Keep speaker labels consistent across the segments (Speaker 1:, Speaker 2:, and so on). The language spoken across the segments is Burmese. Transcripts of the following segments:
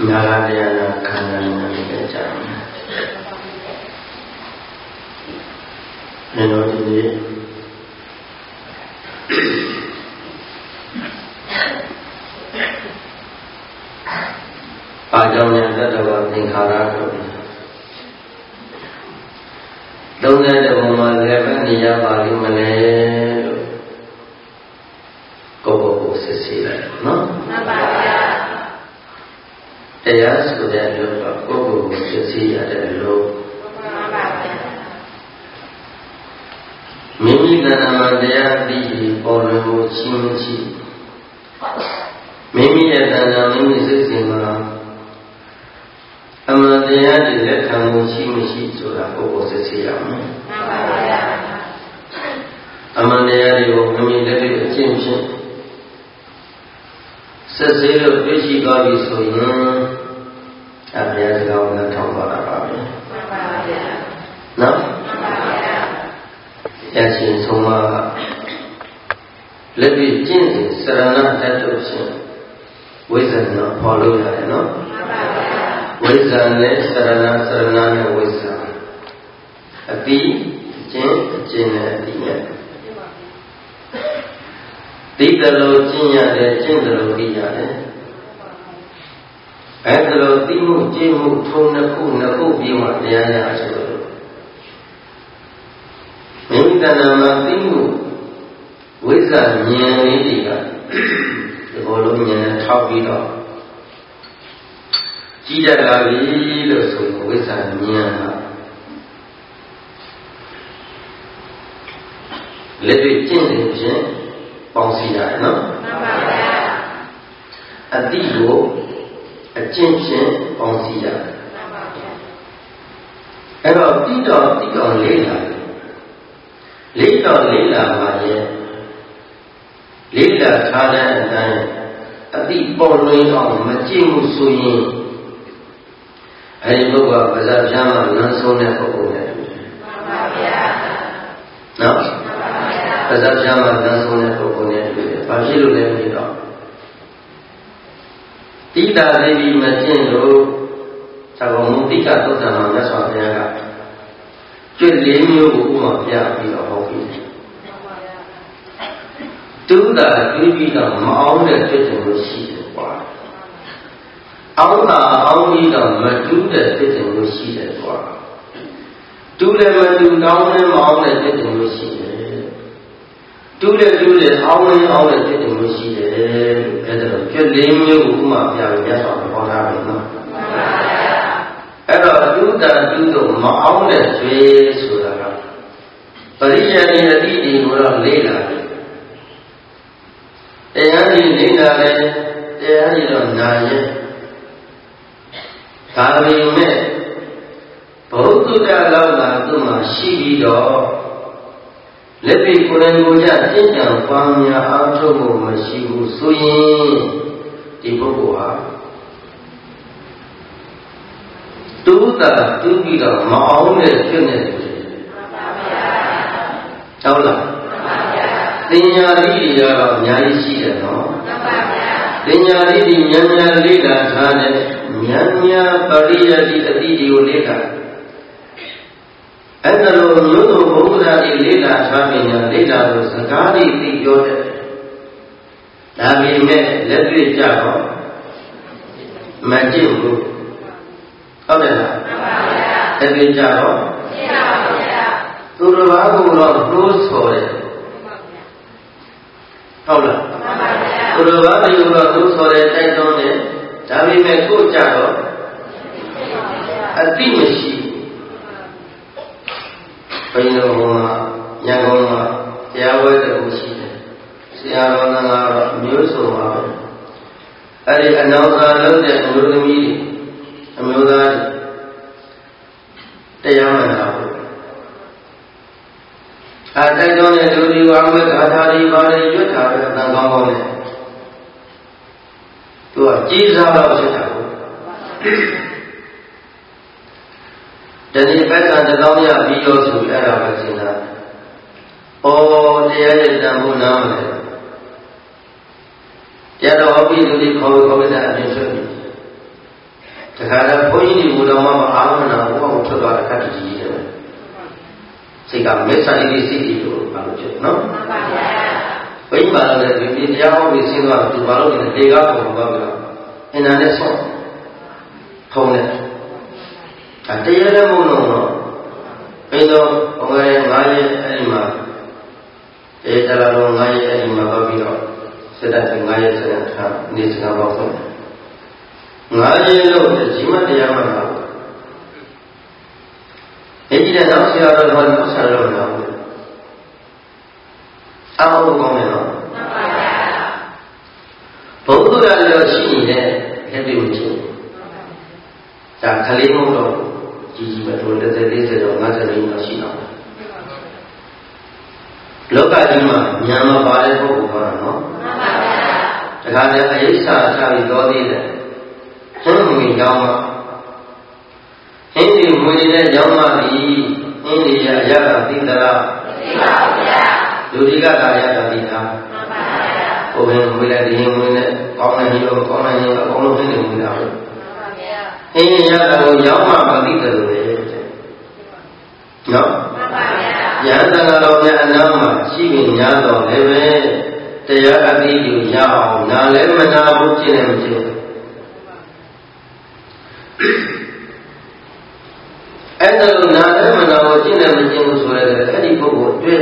Speaker 1: နာဂတရားနာခန္ဓာနာနဲ့ကြာတယ်တော့ဒီနေ့အာကြောင့်ညာတတ္တဝသင်္ခါရတို့30ဘုံမှာလည်းပဲနေရပါလိမ့်မလဲလို့ကိုယ်စစ်ဆေးလိုက်နော်မှန်ပါဗျာတရားဆိုတဲ့လူကကိုယ်စစ်ဆေးရတဲ့လူမှန်ပါဗျာမိမိတဏ္ဍာမှာတရားသိပြီးပေါ်လွင်မှုရှိမရှိမိမိရဲ့တဏ္ဍာမိမိစိတ်စဉ်မှာအမှန်တရားတွေလက်ခံမှုရှိမရှိဆိုတာကိုယ်စစ်ဆေးရမယ်မှန်ပါဗျာအမှန်တရားတွေကိုမိမိလက်တွေ့အကျင့်ဖြင့်ဆက်စေလို့တွေ့ရှိသွားပြီဆိုရင်အဘယ်ကောင်းနဲ့ထောက်ပါတာပါပဲမှန်ပါဗျာနော်မှန်ပါဗျာရရှိဆုံးမလက်တွေ့ကျင့်စဉ်စရဏတတ်တို့ဖြင့်ဝိဇ္ဇာနဲ့ဖော်လို့ရတယ်နော်မှန်ပါဗျာဝိဇ္ဇာနဲ့စရဏနဲ့ဝိဇ္ဇာအတိအကျင့်နဲ့အတိနဲ့သိတယ်လို့ကျင့်ရတယ်ကျင့်တယ်လို့သိရတယ်အဲ့ဒါလို့သိမှုကျင့်မှုထုံးနှစ်ခုပြီးမှတရားရဆိုလို့မိမိတဏ္ဍာမှာသိမှုဝိဇ္ဇာဉာဏ်လေးတွေကဒီလိုလိုဉာဏ်နဲ့ထောက်ပြီးတော့ကြီးတတ်လာပြီလို့ဆိုရင်ဝိဇ္ဇာဉာဏ်ကလက်တွေ့ကျင့်စဉ်ဖြင့်ပေါင်းစည်းရတယ်နော်မှန်ပါဗျာအတိကိုအကျင့်ဖြင့်ပေါင်းစည်းရတယ်မှန်ပါဗျာအဲ့တော့တိတော်လေးလာပါရဲ့လေးလာထားတဲ့အတိုင်းအတိပေါ်လွင်အောင်မကျင့်မှုဆိုရင်အဲဒီပုဂ္ဂိုလ်ကပါဇာပြားမှာလမ်းဆုံးတဲ့ပုဂ္ဂိုလ်နဲ့တူတယ်မှန်ပါဗျာနော်ပါဇာပြားမှာလမ်းဆုံးတဲ့ပုဂ္ဂိုလ်နဲ့တူတယ်ဘာဖြစ်လို့လဲဆိုတော့တိတာသိပြီးမကျင့်လို့သာဝမုတိကသုတ္တမှာမြတ်စွာဘုရားကကျွတ်၄မျိုးကိုဥပမာပြပြီးတော့ဟောပြီးတူတာပြီးပြီးတော့မအောင်တဲ့ကျွတ်တယ်လို့ရှိတယ်ကွာအောင်းပြီးတော့မတူးတဲ့ကျွတ်တယ်လို့ရှိတယ်ကွာတူးလည်းမတူးတောင်းလည်းမအောင်တဲ့ကျွတ်တယ်လို့ရှိတယ်တူးလည်းအောင်းတဲ့ကျွတ်တယ်လို့ရှိတယ်အဲ့ဒါတော့ကျွတ်၄မျိုးကိုဥပမာပြပြီးမြတ်စွာဘုရားဟောထားတယ်နော်အဲ့တော့တူးတော့မအောင်တဲ့ဆွေဆိုတာကပရိယဏိအတိဒီကိုတော့လေးလာတယ်တရားကြီးလေးလာတယ်တရားကြီးတော့နာရဲ့ဒါပေမဲ့ဘုဒ္ဓလောကသူ့မှာရှိပြီးတော့လက်ပြီးကိုယ်တိုင်ကိုယ်ကျသင်္ကြန်ပွားများအားထုတ်ဖို့မရှိဘူးဆိုရင်ဒီပုဂ္ဂိုလ်ဟာတူပြီးတော့မအောင်တဲ့ဖြစ်နေတယ်မှန်ပါဗျာဟုတ်လားမှန်ပါဗျာသင်ညာတိတွေကတော့အများကြီးရှိတယ်နော်မှန်ပါဗျာသင်ညာတိတွေဉာဏ်လေးလာထားတဲ့ဉာဏ်ပရိယတိအတိတွေကိုလေးလာအဲ့ဒါလိုမျိုးစုံဘုရားတွေလေးလာထားပညာလေးလာလို့စကားတွေသိပြောတဲ့ဒါပေမဲ့လက်တွေ့ကြတော့မကျင့်ဘူးဟုတ်တယ်လားမှန်ပါဗျာလက်တွေ့ကြတော့ကျင့်ပါဗျာသူတော်ဘာကိုတော့နှိုးဆော်တယ်ဟုတ်လားမှန်ပါဗျာသူတော်ဘာတွေကိုတော့နှိုးဆော်တယ်တိုက်တွန်းတယ်ဒါပေမဲ့ကိုယ်ကြတော့အတိမရှိဘုန်းကြီးတို့ကရန်ကုန်မှာတရားဝဲတဲ့ဦးရှိတယ်ဆရာတော်ကတော့မျိုးစုံပါပဲအဲ့ဒီအနောက်သာလုပ်တဲ့အမျိုးသမီးအမျိုးသားတရားမှန်တာပေါ့တိုက်တွန်းတဲ့လူတွေဝါဝဲဂါထာတွေပါတယ်ရွတ်တာပဲအတန်ကောင်းနဲ့သူကကြီးစားတော့ဖြစ်တာပေါ့ဒီနေ့ဘက်ကတသောရပြီးရောဆိုပြီးအဲ့ဒါပဲစဉ်းစားတယ်။ဩတရားရဲ့တန်ဖိုးနားမလဲ။တရားတော်ပြီးလူတွေခေါ်တဲ့အပြင်ဆွဲပြီးတခါတော့ဘုန်းကြီးတွေဘုရားမအာမနာဘုရားကိုထွက်သွားတဲ့ခတ်ကြီးတယ်စိတ်ကမေဆာလေးစိတ်ကြီးလို့ဘာလို့ဖြစ်နော်မှန်ပါဗျာဘိမာလည်းဒီတရားဟောပြီးဆင်းသွားသူဘာလို့ဒီတေကားပုံသွားပြီးတော့အင်တာနက်ဆော့ထုံးတယ်တရားလည်းမဟုတ်တော့ဘယ်တော့ဘုရားရဲ့9ရက်အဲ့ဒီမှာတရားတော်9ရက်အဲ့ဒီမှာပါပြီးတော့စတဲ့9ရက်ဆက်ထားနေစကားပေါ့ဆုံး9ရက်လို့ဒီမတရားမှလာအဲ့ဒီတဲ့နောက်ဆရာတော်ကနောက်ဆရာတော်ကအောက်ကောင်းတယ်နော်မှန်ပါဗျာဘုရားလည်းရှိနေတဲ့လက်တွေ့ကိုချင်းဒါခလေးမဟုတ်တော့ကြီးပဲတို့30 40တော့50လောက်ရှိတော့လောကကြီးမှာဉာဏ်မပါတဲ့ပုဂ္ဂိုလ်ကတော့နော်မှန်ပါဗျာတခါတည်းအယိစ္ဆာချပြီးတော်သေးတယ်ဟင်းမင်းကြောင်းမှာဟင်းဒီမွေနေတဲ့ကြောင်းမှာဒီဟင်းဒီရရတာသိသလားသိပါဗျာလူဒီကတာရတာသိတာမှန်ပါဗျာဘုရင်မွေတဲ့ဒီဟင်းမွေနဲ့ကောင်းတဲ့ဟင်းရောကောင်းတဲ့ဟင်းရောအကုန်လုံးဟင်းနေမွေတာပဲဟင်းရတာကိုရောက်မှမသိတယ်လို့လေနော်မှန်ပါဗျာဉာဏ်သံဃာတော်များအနာမှာရှိခင်များတော်လည်းပဲတရားအသိကိုရအောင်နားလည်းမနာဘူးကျင့်လည်းမကျင့်ဘူးအဲ့ဒါလိုနားလည်းမနာဘူးကျင့်လည်းမကျင့်ဘူးဆိုရတဲ့အဲ့ဒီပုဂ္ဂိုလ်အတွက်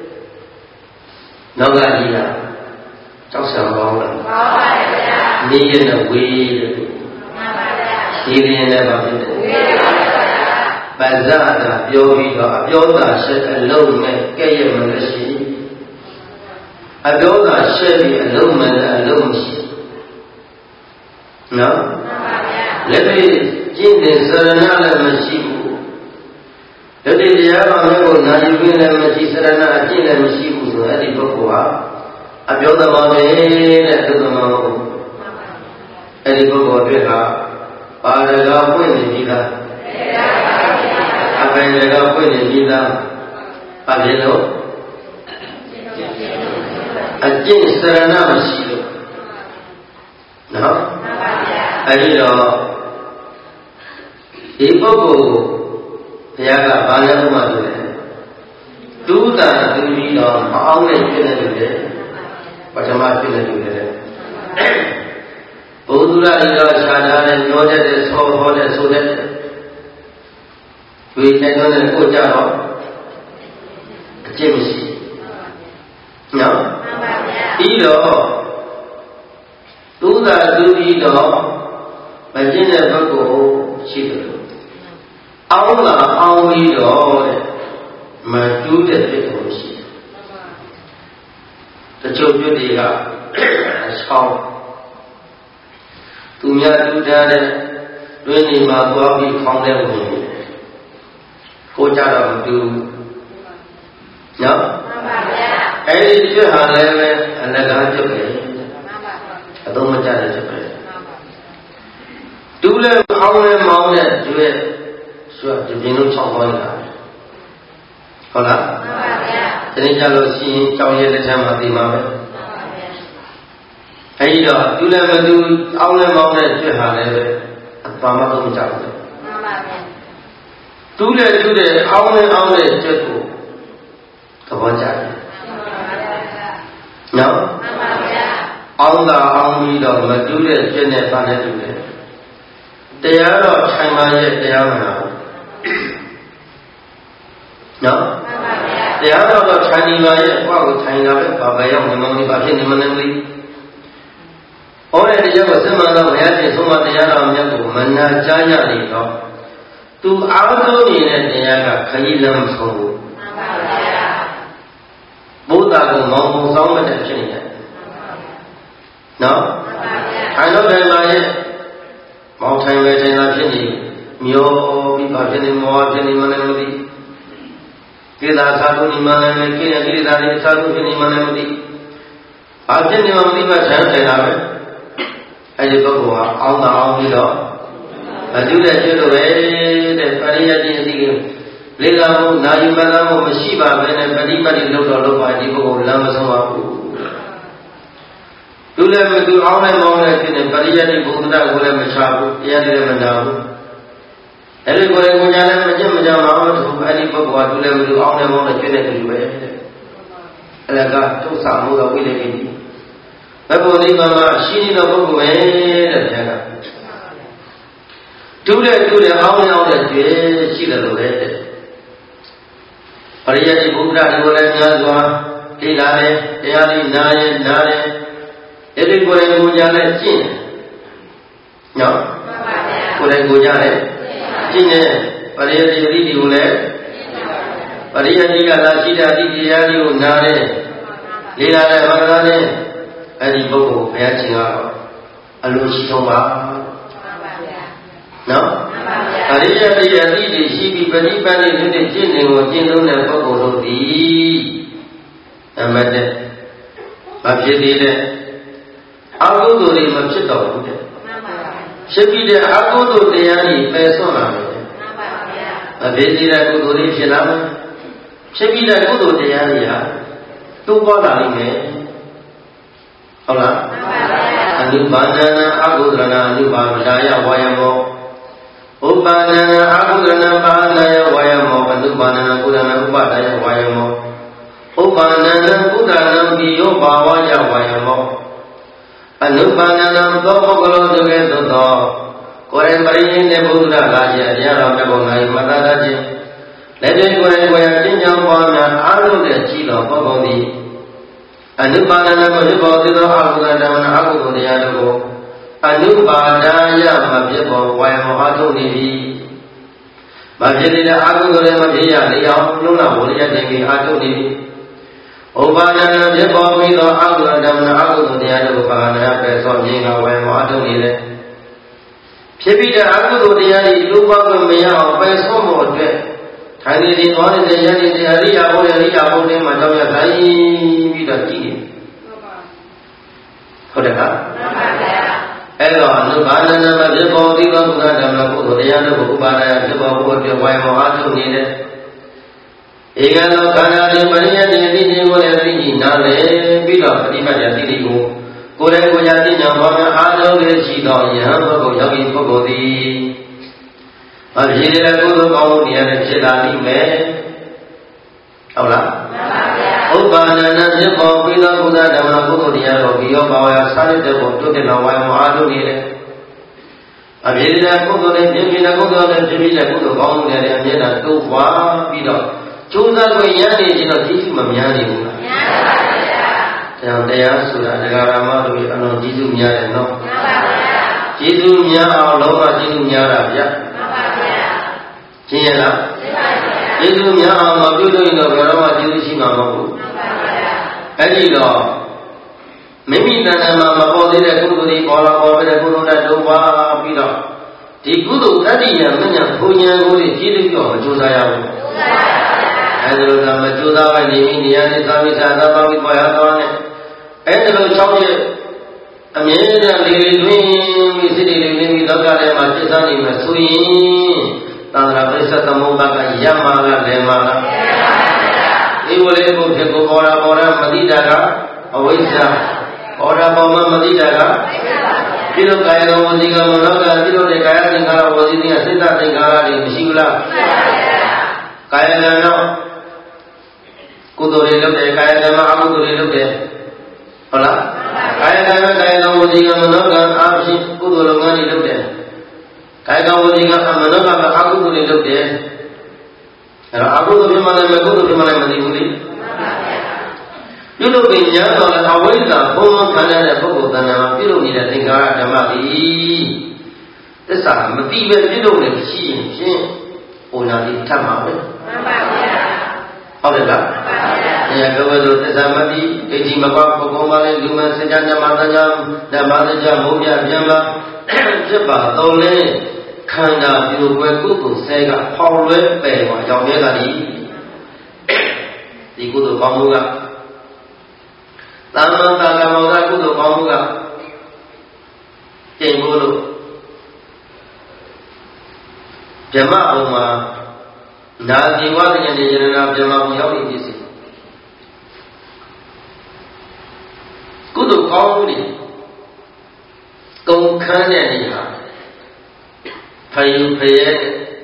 Speaker 1: နောက်ကကြီးကကြောက်စရာမကောင်းလားကောင်းပါဗျာနေရတဲ့ဝေးတဲ့မှန်ပါဗျာဒီရင်လည်းပါဖြစ်တယ်ဝေးပါဗျာပဇာတာပြောပြီးတော့အပြောသာရှက်အလုံးနဲ့ကဲ့ရဲ့မလို့ရှိအပြောသာရှက်ပြီးအလုံးမနဲ့အလုံးမရှိနော်မှန်ပါဗျာလက်တွေ့ကျင့်တဲ့စရဏလည်းမရှိဘူးလက်တွေ့တရားတော်မျိုးကိုနာယူခွင့်လည်းမရှိစရဏအကျင့်လည်းမရှိဘူးဆိုအဲ့ဒီပုဂ္ဂိုလ်ဟာအပြောသမားပဲတဲ့ဒုက္ခမဟုတ်အဲ့ဒီပုဂ္ဂိုလ်အတွက်ဟာပါရဂါပွင့်နေပြီလားအပင်ရဂါပွင့်နေပြီလားဘာဖြစ်လို့အကျင့်စရဏမရှိလို့နော်အဲ့ဒီတော့ဒီပုဂ္ဂိုလ်ကိုဘုရားကဘာလဲဥပမာဆိုတယ်တူးတာတူပြီးတော့မအောင်နဲ့ပြည့်နေတယ်ပထမပြည့်နေတယ်ဘုသူရဤတော့ခြားထားတဲ့ညောတတ်တဲ့ဆောဟောတဲ့ဆိုတဲ့ဒီတိုက်တွန်းတဲ့ကိုကြတော့အကျင့်မရှိနော်မှန်ပါဗျာပြီးတော့တူးတာတူပြီးတော့မကျင့်တဲ့ပုဂ္ဂိုလ်ရှိတယ်လို့အောင်းလာအောင်းပြီးတော့တဲ့မတူးတဲ့ဖြစ်လို့ရှိတယ်တချို့ပြုတွေကအဆောင်သူများတူးထားတဲ့တွင်းနေမှာသွားပြီးခေါင်းတဲ့ဝင်ကိုကြတော့မတူဘူးနော်မှန်ပါဗျာအဲ့ဒီကျွတ်ဟာလည်းပဲအလကားကျွတ်ပဲမှန်ပါအသုံးမကျတဲ့ကျွတ်ပဲမှန်ပါတူးလည်းခေါင်းလည်းမောင်းတဲ့ကျွတ်ဆိုတော့ဒီပြင်လို့6ပေါင်းတာဟုတ်လားမှန်ပါဗျာဒီနေ့ကျလို့ရှိရင်ကြောင်ရဲလက်ထက်မှာသိမှာပဲအဲဒီတော့တူလည်းမတူအောင်းလည်းမောင်းတဲ့ကျွတ်ဟာလည်းပဲဘာမှသုံးမကျဘူးမှန်ပါဗျာတူလည်းတူတဲ့အောင်းလည်းအောင်းတဲ့ကျွတ်ကိုသဘောကျတယ်နော်မှန်ပါဗျာအောင်းတာအောင်းပြီးတော့မတူတဲ့ကျွတ်နဲ့ဘာနဲ့တူတယ်တရားတော့ထိုင်ပါရဲ့တရားမလားနော်မှန်ပါဗျာတရားတော့ထိုင်နေပါရဲ့အကွာကိုထိုင်တာပဲဘာပဲရောက်နေမှမသိဘာဖြစ်နေမှလည်းမသိဟောတဲ့တရားကိုစင်မှန်တော့ဘုရားရှင်ဆုံးမတရားတော်မြတ်ကိုမနာကြားရနေတော့သူအားထုတ်နေတဲ့တရားကခရီးလမ်းမဆုံးဘူးမှန်ပါဗျာဘုရားကမောင်မောင်ဆောင်မတဲ့ဖြစ်နေတယ်နော်မှန်ပါဗျာအဲတော့တိုင်ပါရဲ့မောင်ထိုင်ပဲထိုင်တာဖြစ်နေမျောပြီးဘာဖြစ်နေမောဖြစ်နေမှလည်းမသိကိလေသာသာထုနေမှလည်းကိလေသာတွေသာထုဖြစ်နေမှလည်းမသိဘာဖြစ်နေမှမသိမှထိုင်နေတာပဲအဲဒီပုဂ္ဂိုလ်ဟာအောင်းတာအောင်းပြီးတော့မတူတဲ့ကျွတ်လိုပဲတဲ့ပရိယတ်ချင်းအစီကိုလေ့လာမှုနာယူမှန်မှုမရှိပါဘဲနဲ့ပฏิပတ်တိလုပ်တော့လုပ်ပါဒီပုဂ္ဂိုလ်လမ်းမဆုံးပါဘူးသူလည်းမသူအောင်လည်းမောင်းလည်းဖြစ်နေပရိယတ်ဒီဘုဒ္ဓကိုလည်းမချဘူးတရားလည်းမနာဘူးအဲ့ဒီကိုယ်ကိုညာလည်းမကျင့်မကြမအောင်သူအဲ့ဒီပုဂ္ဂိုလ်ကသူလည်းမသူအောင်လည်းမောင်းလည်းဖြစ်နေတယ်ပဲအဲ့ဒါကဒုက္ခမို့တော့ဝိလေကိတိဘယ်ပုံလေးမှရှိနေတဲ့ပုဂ္ဂိုလ်ပဲတဲ့ဗျာကတူတဲ့အောင်းတဲ့တွေ့ရှိတယ်လို့လည်းပရိယတ်ဒီဘုဒ္ဓကိုလည်းများစွာသိလာတယ်တရားလေးနားတယ်အဲ့ဒီကိုယ်ကိုညာလည်းကျင့်နော်ကိုယ်ကိုညာလည်းကျင့်တယ်ပရိယတ်ဒီအတိကိုလည်းပရိယတ်ဒီကလာရှိတဲ့အတိတရားလေးကိုနားတယ်လေးလာတယ်မကလားနဲ့အဲ့ဒီပုဂ္ဂိုလ်ဘုရားရှင်ကတော့အလိုရှိဆုံးပါနော်အရိယတရားအတိတွေရှိပြီးပရိပတ်လေးတွေကျင့်နေကိုကျင့်သုံးတဲ့ပုဂ္ဂိုလ်တို့သည်အမတ်တဲ့မဖြစ်သေးတဲ့အကုသိုလ်တွေမဖြစ်တော့ဘူးတဲ့ဖြစ်ပြီးတဲ့အကုသိုလ်တရားတွေပယ်ဆွတ်လာတယ်မဖြစ်သေးတဲ့ကုသိုလ်တွေဖြစ်လာမယ်ဖြစ်ပြီးတဲ့ကုသိုလ်တရားတွေဟာတိုးပွားလာနိုင်မယ်ဟုတ်လားအနုပါဒနာအကုသလအနုပါဒာယဝါယမောဥပါဒနာအကုသလပါဒာယဝါယမောအနုပါဒနာကုသလဥပါဒာယဝါယမောဥပါဒနာကုသလပိယောဘာဝယဝါယမောအနုပါဒနာသောပုဂ္ဂလောတို့ကဲ့သို့သောကိုယ်ရင်ပရိယင်းတဲ့ဘုရားလာခြင်းအရာတော်မြတ်ဘုံ၌မတတ်တတ်ခြင်းလက်တွေ့ကိုယ်ရင်ကျင့်ကြံပွားများအားထုတ်တဲ့ကြည်တော်ပုဂ္ဂိုလ်သည်အနုပါဒနာကိုဖြစ်ပေါ်သောအကုသလဓမ္မအကုသိုလ်တရားတို့ကိုအနုပါဒာယမဖြစ်ပေါ်ဝါယမောအားထုတ်နေသည်မဖြစ်တဲ့အကုသိုလ်လည်းမဖြစ်ရလေအောင်လုံးဝဝိရိယတင်ပြီးအားထုတ်နေသည်ဥပါဒနာဖြစ်ပေါ်ပြီးသောအကုသလဓမ္မအကုသိုလ်တရားတို့ကိုပါဏာပဲသောမြင်ကဝါယမောအားထုတ်နေတယ်ဖြစ်ပြီးတဲ့အကုသိုလ်တရားတွေလူပေါင်းမရအောင်ပယ်ဆော့ဖို့အတွက်ထိုင်နေတယ်သွားနေတဲ့ရနေတဲ့ရိယာဘုရားထဲမှာကြောက်ရတိုင်းပြီးတော့ကြည့်နေဟုတ်တယ်လားမှန်ပါဗျာအဲ့တော့အနုပါဒနာမဖြစ်ပေါ်ပြီးသောဘုရားဓမ္မကုသိုလ်တရားတို့ကိုဥပါဒနာဖြစ်ပေါ်ဖို့အတွက်ဝိုင်းမောအားထုတ်နေတယ်ဧကလောခန္ဓာတွေပရိယတ်တွေသိခြင်းကိုလည်းသိကြည့်နားလည်ပြီးတော့ပฏิပတ်ရသိတိကိုကိုယ်တိုင်ကိုယ်ကြသိညာပေါ်များအားထုတ်ရရှိသောယဟန်ပုဂ္ဂိုလ်ယောဂီပုဂ္ဂိုလ်သည်မဖြစ်တဲ့ကုသိုလ်ကောင်းမှုတရားတွေဖြစ်လာပြီမယ်ဟုတ်လားမှန်ပါဗျာဥပါဒနာဖြစ်ပေါ်ပြီးသောဘုရားဓမ္မကုသိုလ်တရားတော်ပြီးရောပါဝါစာရတဲ့ဘုတိုးတဲ့တော်ဝိုင်းမအားထုတ်နေတယ်အဖြစ်တဲ့ကုသိုလ်တွေဖြစ်ပြီးတဲ့ကုသိုလ်တွေဖြစ်ပြီးတဲ့ကုသိုလ်ကောင်းမှုတွေအမြဲတမ်းတိုးပွားပြီးတော့ကျိုးစားခွင့်ရနေခြင်းတော့ကျေးဇူးမများနေဘူးလားများပါဗျာတရားဆိုတာဒကာရမတို့အလုံးကျေးဇူးများတယ်နော်များပါဗျာကျေးဇူးများအောင်လုံးဝကျေးဇူးများတာဗျာမှန်ပါဗျာရှင်းရလားရှင်းပါဗျာကျေးဇူးများအောင်မပြုလို့ရင်တော့ဘယ်တော့မှကျေးဇူးရှိမှာမဟုတ်ဘူးမှန်ပါဗျာအဲ့ဒီတော့မိမိတဏ္ဍာမှာမပေါ်သေးတဲ့ကုသိုလ်တွေပေါ်လာပေါ်တဲ့ကုသိုလ်တွေတိုးပွားပြီးတော့ဒီကုသိုလ်တတိယမညာဘုံဉာဏ်ကိုကျေးဇူးပြောမကြိုးစားရဘူးကြိုးစားရပါအဲ့ဒါလိုကမကြိုးစားပဲနေမိနေရတဲ့သာဝိသာသာပါဝိပေါ်ရသွားတယ်အဲ့ဒါလို၆ရက်အမြဲတမ်းလေတွင်ပြီးစိတ်တွေနေပြီးတော့ကြတယ်မှာစိတ်စားနေမှာဆိုရင်သံဃာပရိသတ်သမုပ္ပါကရမလာလည်းမလာဒီဝလေးကိုဖြစ်ကိုပေါ်တာမတိတာကအဝိဇ္ဇာပေါ်တာပေါ်မှာမတိတာကဒီလိုကာယကဝစီကမနောကဒီလိုတဲ့ကာယသင်္ခါရဝစီတွေကစိတ်သင်္ခါရတွေမရှိဘူးလားကာယကံတော့ကုသိုလ်တွေလုပ်တယ်ကာယကံမှာအကုသိုလ်တွေလုပ်တယ်ဟုတ်လားကာယကံနဲ့ကာယကံဝစီကမနောကအားဖြင့်ကုသိုလ်လုပ်ငန်းတွေလုပ်တယ်ကာယကံဝစီကမနောကအကုသိုလ်တွေလုပ်တယ်အဲ့တော့အကုသိုလ်ဖြစ်မှလည်းမကုသိုလ်ဖြစ်မှလည်းမသိဘူးလေပြုလုပ်ပြီးညာတော်လည်းအဝိဇ္ဇာဘုံမခံရတဲ့ပုဂ္ဂိုလ်တဏ္ဍာမှာပြုလုပ်နေတဲ့သင်္ကာရဓမ္မသည်သစ္စာမသိပဲပြုလုပ်နေရှိရင်ဖြင့်ဟိုနာလေးထပ်မှာပဲမှန်ပါဗျာဟုတ်တယ်လားမှန်ပါဗျာအဲဒါကဘယ်လိုသစ္စာမသိဒိဋ္ဌိမကောပုဂ္ဂိုလ်မှလည်းလူမစကြဓမ္မတရားဓမ္မတရားဘုရားပြန်ပါဖြစ်ပါတော့လေခန္ဓာပြုလို့ပဲကုသိုလ်ဆဲကဖောက်လွဲပယ်ပါကြောင့်ရဲတာဒီကုသိုလ်ကောင်းမှုကသမ္မာတာကမောကကုသိုလ်ကောင်းမှုကကျင့်ဖို့လို့ဓမ္မဘုံမှာနာဇီဝဉာဏ်ဉာဏ်ဓမ္မဘုံရောက်နေပြီစီကုသိုလ်ကောင်းမှုတွေကုန်ခန်းတဲ့နေဟာဖယူဖရဲ့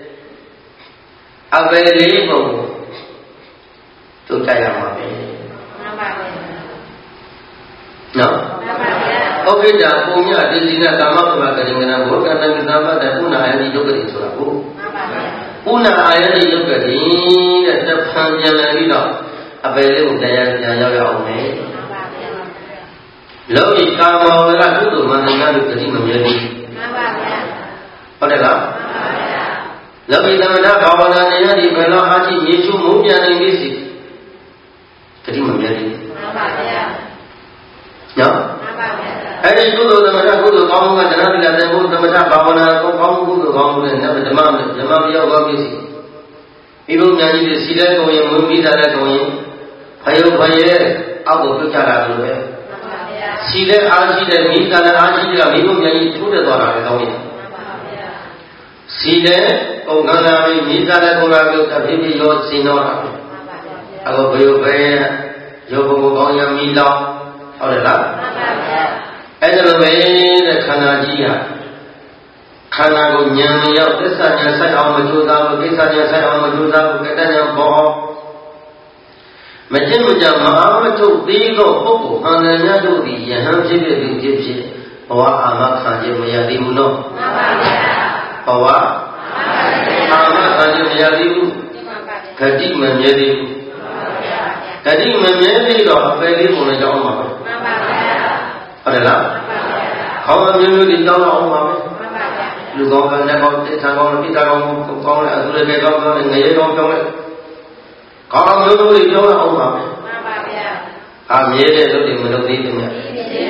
Speaker 1: အပယ်လေးပုံသူတိုက်ရမှာပဲမှန်ပါဗျာနော်မှန်ပါဗျာဩခိတာပုံညတိစီနာကာမပမကရိငနာဘောကတမိသမ္ပတပုဏ္ဏအာယတိဒုက္ခတိဆိုတာကိုမှန်ပါဗျာပုဏ္ဏအာယတိဒုက္ခတိတဲ့တဖန်ပြန်လာပြီးတော့အပယ်လေးကိုတရားပြန်ရောက်ရအောင်မယ်မှန်ပါဗျာလောကီကာမောရကုသိုလ်မန္တနာတို့တတိမမြဲဘူးမှန်ပါဗျာဟုတ်တယ်လားမှန်ပါဗျာလောကီသမထဘာဝနာတရားဒီဘယ်လောက်အားကြီးမြေချုံမုန်းပြန်နေပြီစီတတိမမြဲဘူးမှန်ပါဗျာနော်မှန်ပါဗျာအဲ့ဒီကုသိုလ်သမထကုသိုလ်ကောင်းမှုကတရားတိလာတဲ့ဘုသမထဘာဝနာကောင်းမှုကုသိုလ်ကောင်းမှုနဲ့ဓမ္မမရောက်သွားပြီစီဒီလိုများကြီးတွေစီတဲ့ကုံရင်မွေးပြီးသားတဲ့ကုံရင်ဖယုတ်ဖရဲ့အောက်ကိုပြုတ်ကြတာလို့ပဲစီတဲ့အားရှိတဲ့မိသားတဲ့အားရှိတဲ့မိဘများကြီးထိုးတက်သွားတာလည်းကောင်းရဲ့စီတဲ့ကုံကံလာပြီးမိသားတဲ့ကုံလာပြီးတဖြည်းဖြည်းရောစင်တော့တာအခုဖယုတ်ဖရဲ့ရောဘုံကောင်းရမိလောင်းဟုတ်တယ်လားအဲ့ဒါလိုပဲတဲ့ခန္ဓာကြီးဟာခန္ဓာကိုဉာဏ်မရောက်သစ္စာဉာဏ်ဆိုင်အောင်မကြိုးစားဘူးကိစ္စဉာဏ်ဆိုင်အောင်မကြိုးစားဘူးကတ္တဉာဏ်ပေါ်မကျင့်မကြမအားမထုတ်သေးသောပုဂ္ဂိုလ်အန္တရာယ်တို့သည်ယဟန်ဖြစ်ဖြစ်သူဖြစ်ဖြစ်ဘဝအာမခံခြင်းမရသေးဘူးနော်မှန်ပါဗျာဘဝအာမခံခြင်းမရသေးဘူးဂတိမမြဲသေးဘူးဂတိမမြဲသေးတော့အပယ်လေးပုံနဲ့ကြောင်းအောင်ပါပဲမှန်ပါဗျာဟုတ်တယ်လားမှန်ပါဗျာခေါင်းမျိုးမျိုးဒီကြောင်းအောင်ပါပဲလူကောင်းတဲ့ကောင်းတဲ့ဆံကောင်းတဲ့တိတာကောင်းကောင်းတဲ့အသူတွေကောင်းကောင်းတဲ့ငရေကောင်းကောင်းတဲ့ကောင်းမျိုးမျိုးတွေပြောရအောင်ပါပဲမှန်ပါဗျာအာမြဲတဲ့လူတွေမလုပ်သေးဘူးများ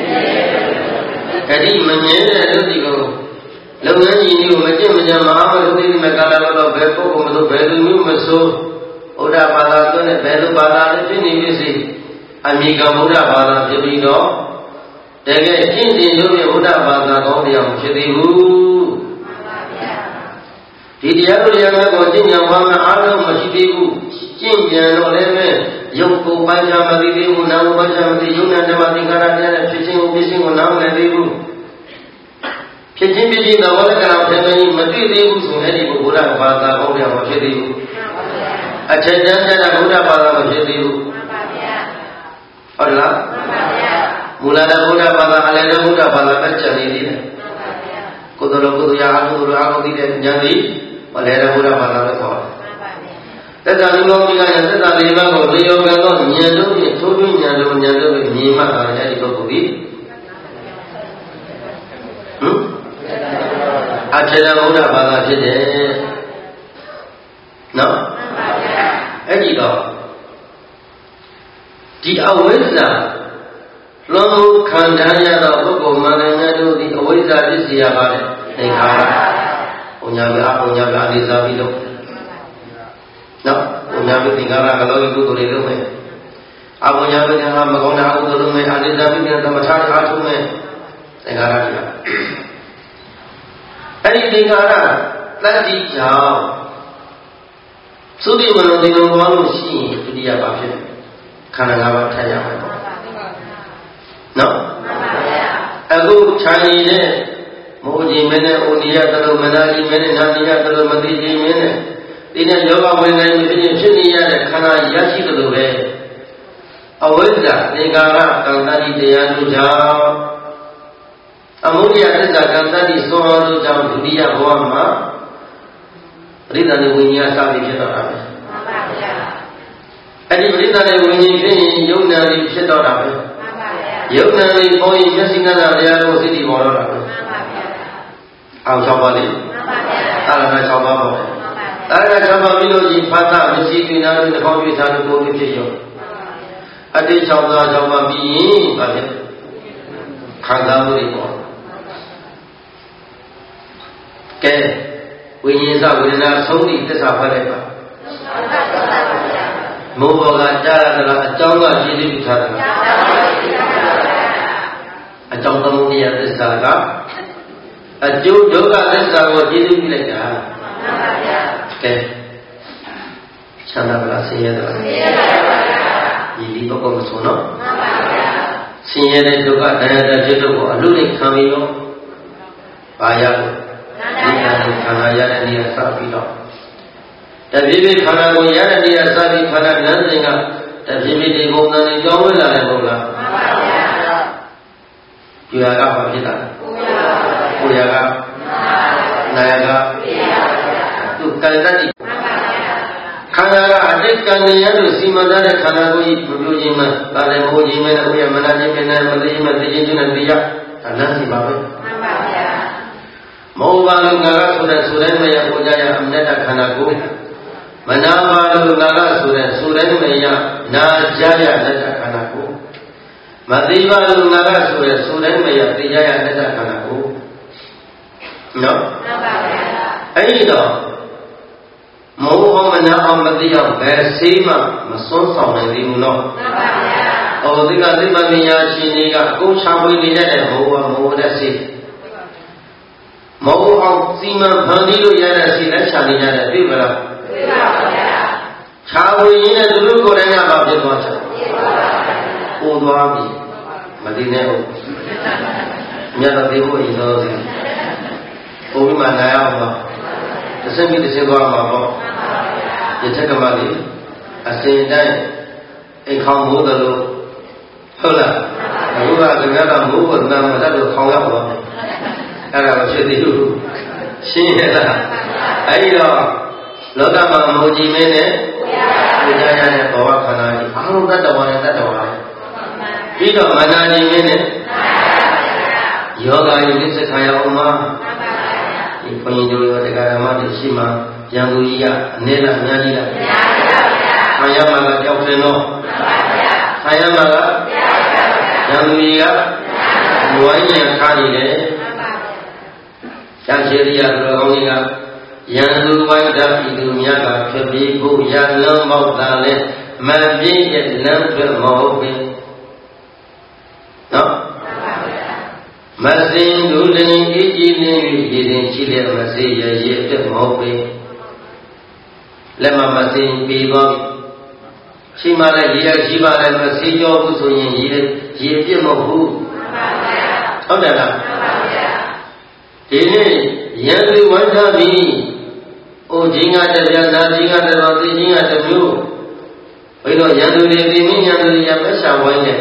Speaker 1: အဲ့ဒီမမြဲတဲ့လူတွေကိုလုပ်ငန်းကြီးတွေကိုမကျင့်မကြံမအားမလုပ်သေးတဲ့ကာလတော့ဘယ်ပုဂ္ဂိုလ်မလို့ဘယ်လူမျိုးမဆိုးဘုရားဘာသာသွင်းတဲ့ဘယ်လိုဘာသာလေးဖြစ်နေပြီစီအမိကဘုရားဘာသာဖြစ်ပြီးတော့တကယ်ကျင့်ကြံလို့ဘုရားဘာသာကောင်းတရားမဖြစ်သေးဘူးဒီတရားတို့တရားများကိုကျင့်ကြံပါမှအားလုံးမရှိသေးဘူးကျင့်ကြံတော့လည်းပဲရုပ်ကိုပိုင်းခြားမသိသေးဘူးနာမ်ကိုပိုင်းခြားမသိယုံနာဓမ္မသင်္ခါရတရားနဲ့ဖြစ်ခြင်းကိုပြခြင်းကိုနားမလည်သေးဘူးဖြစ်ခြင်းပြခြင်းသဘောလက္ခဏာဖြစ်နေမသိသေးဘူးဆိုရင်အဲ့ဒီဘုရားဘာသာဟောတရားမဖြစ်သေးဘူးအထက်တန်းကျတဲ့ဘုရားဘာသာမဖြစ်သေးဘူးဟုတ်လားမူလတဲ့ဘုရားဘာသာအလယ်တဲ့ဘုရားဘာသာပဲကျန်နေသေးတယ်ကုသိုလ်ကုသိုလ်ရာကုသိုလ်အားကိုသိတဲ့ဉာဏ်သည်အလယ်တဲ့ဘုရားဘာသာပဲခေါ်တယ်သက်သာလူကောင်းကြီးကလည်းသက်သာလေးပါးကိုသေယောကံသောဉာဏ်တို့ဖြင့်ထိုးထွင်းဉာဏ်တို့မြင်မှတ်တာလည်းဒီပုဂ္ဂိုလ်သည်အထက်တန်းဘုရားဘာသာဖြစ်တယ်နော်အဲ့ဒီတော့ဒီအဝိဇ္ဇာလွန်မှုခံထားရသောပုဂ္ဂိုလ်မန္တန်တို့သည်အဝိဇ္ဇာပစ္စည်းရပါလေသင်္ခါရဘုညာပြအဘုညာပြအလေးစားပြီးတော့နော်ဘုညာပြသင်္ခါရကလောကီကုသိုလ်တွေလုပ်မယ်အဘုညာပြသင်္ခါရမကောင်းတဲ့အကုသိုလ်လုပ်မယ်အလေးစားပြီးတဲ့သမထအားထုတ်မယ်သင်္ခါရပြအဲ့ဒီသင်္ခါရတတ္တိကြောင့်သုတိမနောဒီလိုသွားလို့ရှိရင်ဒုတိယပါဖြစ်တယ်ခန္ဓာ၅ပါးထပ်ရမှာနော်အခုခြံနေတဲ့မိုးကြီးမင်းနဲ့အိုနီယတလုံးမနာကြီးမင်းနဲ့နာနီယတလုံးမသိကြီးမင်းနဲ့ဒီနဲ့ယောဂဝင်နိုင်ဖြစ်နေရတဲ့ခန္ဓာရရှိသလိုပဲအဝိဇ္ဇာသင်္ကာရကံတတိတရားတို့ကြောင့်အမုဒ္ဒယသစ္စာကံတတိသောဟောတို့ကြောင့်ဒုတိယဘဝမှာပရိသတ်ဝိညာဉ်စပြီးဖြစ်တော့တာပဲမှန်ပါဗျာအဲ့ဒီပရိသတ်ဝိညာဉ်ဖြစ်ရင်ယုံနာပြီးဖြစ်တော့တာပဲမှန်ပါဗျာယုံနာပြီးပေါ်ရင်မျက်စိကနာတရားကိုစိတ္တိပေါ်တော့တာပဲမှန်ပါဗျာအောင်၆ပါးလေးမှန်ပါဗျာအာရဏ၆ပါးပေါ့အာရဏ၆ပါးပြီးလို့ရှိရင်ဖတ်တာမရှိကိနာတို့တစ်ခေါက်ပြထားလို့ကိုယ်ဖြစ်ရောအတိ၆ပါး၆ပါးပြီးရင်ဘာဖြစ်ခံစားမှုတွေပေါ့ကဲဝိညာဉ်သဝေဒနာဆုံးသည့်သစ္စာဖတ်လိုက်ပါမိုးဘောကကြားရသလားအကြောင်းကပြည့်စုံထားသလားအကြောင်းသမုဒယသစ္စာကအကျိုးဒုက္ခသစ္စာကိုပြည့်စုံလိုက်တာကဲချမ်းသာပါလားဆင်းရဲသလားဆင်းရဲပါဘူးဒီပုဂ္ဂိုလ်မဆိုနော်ဆင်းရဲတဲ့ဒုက္ခတရားတွေဖြစ်တော့အလူတွေခံပြီးရောဘာရလို့ဒီခန္ဓာရတဲ့နေရာစပြီးတော့တပြည့်ပြည့်ခန္ဓာကိုရတဲ့နေရာစပြီးခန္ဓာလမ်းစဉ်ကတပြည့်ပြည့်ဒီပုံစံနဲ့ကြောင်းဝင်လာတယ်ဟုတ်လားမှန်ပါဗျာကျူရကဘာဖြစ်တာကိုရကနာယကသူကံတတ်ခန္ဓာကအတိတ်ကံဉာဏ်တို့စီမံတဲ့ခန္ဓာကိုယ်ကြီးမပြောခြင်းမှဒါလည်းမဟုတ်ခြင်းပဲဥယျမနာခြင်းပဲနဲ့မသိခြင်းမသိခြင်းကျွနဲ့တရားဒါလမ်းစီပါပဲမှန်ပါဗျာမောဟပါလို့ငါကဆိုတဲ့မရကိုကြရအမြတ်တခန္ဓာကိုယ်မနာပါလို့ငါကဆိုတဲ့မရနာကြရလက်တခန္ဓာကိုယ်မသိပါလို့ငါကဆိုတဲ့မရသိကြရလက်တခန္ဓာကိုယ်နော်မှန်ပါဗျာအဲ့ဒီတော့မောဟမနာအောင်မသိအောင်ဘယ်စေးမှမစွန်းဆောင်နိုင်သေးဘူးနော်မှန်ပါဗျာ။အော်ဒီကသိပ္ပံပညာရှင်တွေကအကုန်ချပွေနေတဲ့မောဟတဲ့စေးမောဟအောင်စီမံဖန်တီးလို့ရတဲ့စေးလက်ချနေကြတယ်သိမလားသိပါပါဗျာ။ချပွေရင်းနဲ့သူတို့ကိုယ်တိုင်ကဘာဖြစ်သွားချင်သိပါပါဗျာ။ပို့သွားပြီမသိနဲ့ဟုတ်မြတ်တော်သိဖို့အရင်ဆုံးစီပို့ပြီးမှနိုင်အောင်ပါတစ်စက်ပြီးတစ်စက်သွားမှာပေါ့ယထက်ကမလေးအစဉ်တိုင်းအိမ်ခေါင်မိုးတယ်လို့ဟုတ်လားအခုကခင်ဗျားကမိုးဝတ်နာမတတ်လို့ခေါင်ရောက်တော့အဲ့ဒါကိုဖြစ်သေးလို့ရှင်းရလားအဲ့ဒီတော့လောကမှာမိုးကြည့်မင်းနဲ့ကိုရရတဲ့ဘဝခန္ဓာကြီးအားလုံးတတ်တော်နဲ့တတ်တော်နဲ့ပြီးတော့မနာကြည့်မင်းနဲ့ယောဂယုကိစ္စခံရအောင်မှာဒီခွန်ကြီးတို့ရောတရားဓမ္မတွေရှိမှရန်သူကြီးကနေလားအများကြီးလားအများပါဗျာခံရမှာကကြောက်စင်တော့ခံရမှာကရန်သူကြီးကဝိုင်းရန်ခါနေတယ်ကျန်ရှိရိယသူတော်ကောင်းကြီးကရန်သူဝိုင်းတတ်ပြီးသူများကဖြစ်ပြီးကိုရလမ်းမောက်တာလဲမပြည့်ရဲ့လမ်းထွက်မဟုတ်ဘူးနော်မစင်ဒုလင်ဤကြည်လင်း၍ရည်ရင်ရှိတဲ့မစေရရဲ့အတွက်မဟုတ်ပေလက်မမစင်ပြီးတော့ရှိမှလည်းရည်ရှိမှလည်းမစေကြောဘူးဆိုရင်ရည်ပြစ်မဟုတ်ဘူးဟုတ်တယ်လားဒီနေ့ရန်သူဝန်ထားပြီးအိုခြင်းကတပြားနာခြင်းကတတော်သိခြင်းကတမျိုးဘယ်တော့ရန်သူတွေသိမင်းရန်သူတွေရပတ်ရှာဝိုင်းနေ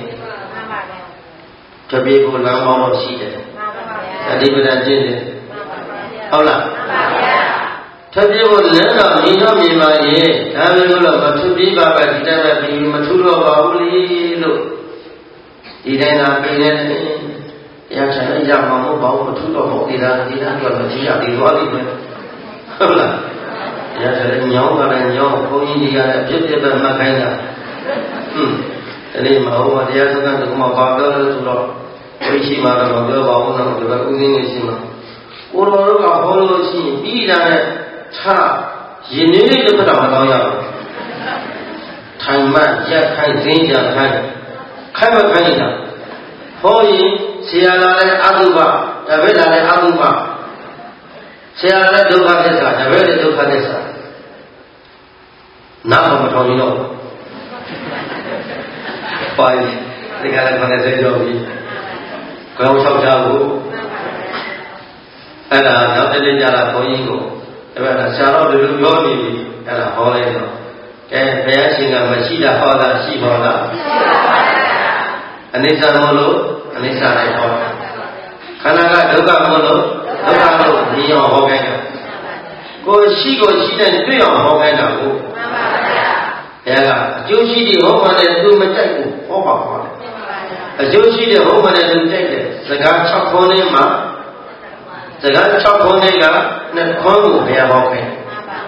Speaker 1: တပြေကိုလမ်းပေါင်းလို့ရှိတယ်။အဓိပ္ပာယ်ကျင့်တယ်။ဟုတ်လား။တပြေကိုလမ်းတော့မြင်တော့မြင်ပါရဲ့။ဒါပေမဲ့လို့မထူပြီးပါပဲဒီတိုင်းပဲပြီးမထူတော့ပါဘူးလေလို့ဒီတိုင်းသာပြင်းနေတယ်။ရချင်ရမှာမဟုတ်ပါဘူးမထူတော့ဟုတ်သေးတာဒီတိုင်းတော့မကြည့်ရသေးသွားလိမ့်မယ်။ဟုတ်လား။ရချင်ညောင်းကလည်းညောင်းဘုန်းကြီးတွေကလည်းပြည့်ပြည့်ပဲမှတ်ခိုင်းတာ။ဒီနေ့မဟုတ်ပါတရားစကားကမှပါပြောလို့ဆိုတော့ဝိရှိမှာတော့ပြောပါဦးနော်ဒီကဥသိနေရှိမှာကိုတော်တို့ကဟောလို့ရှိရင်ပြီးတာနဲ့ခြားရင်နေလေးတစ်ဖက်တော့မကောင်းရဘူးထိုင်မှရက်ခိုင်းသိကြခိုင်းမခိုင်းတာဟောရင်ဆရာလာတဲ့အတုပတပည့်လာတဲ့အတုပဆရာလာတဲ့ဒုက္ခသစ္စာတပည့်တဲ့ဒုက္ခသစ္စာနာမထောင်ရင်တော့ပါရီဒီကလည်းခနဲ့စေကြောပြီကောင်းဆောက်ကြဖို့အဲ့ဒါနောက်တစ်နေ့ကျလာဘုန်းကြီးကိုအဲ့ဒါဆရာတော်တို့ပြောနေပြီအဲ့ဒါဟောလိုက်တော့ကဲဘုရားရှင်ကမရှိတာဟောတာရှိပါလားရှိပါပါအနိစ္စမလို့အနိစ္စလည်းဟောခန္ဓာကဒုက္ခမလို့ဒုက္ခလို့မြင်အောင်ဟောခိုင်းတာကိုရှိတဲ့တွေ့အောင်ဟောခိုင်းတာကိုမှန်ပါဗျာဘုရားကအကျိုးရှိတဲ့ဟောမှလည်းသူမကြိုက်ဘူးဟောပါဟောတယ်အကျိုးရှိတဲ့ဟောမှလည်းသူကြိုက်တယ်စကား6ခုနဲ့မှာစကား6ခုနဲ့က2ခုကိုဘုရားဟောခိုင်း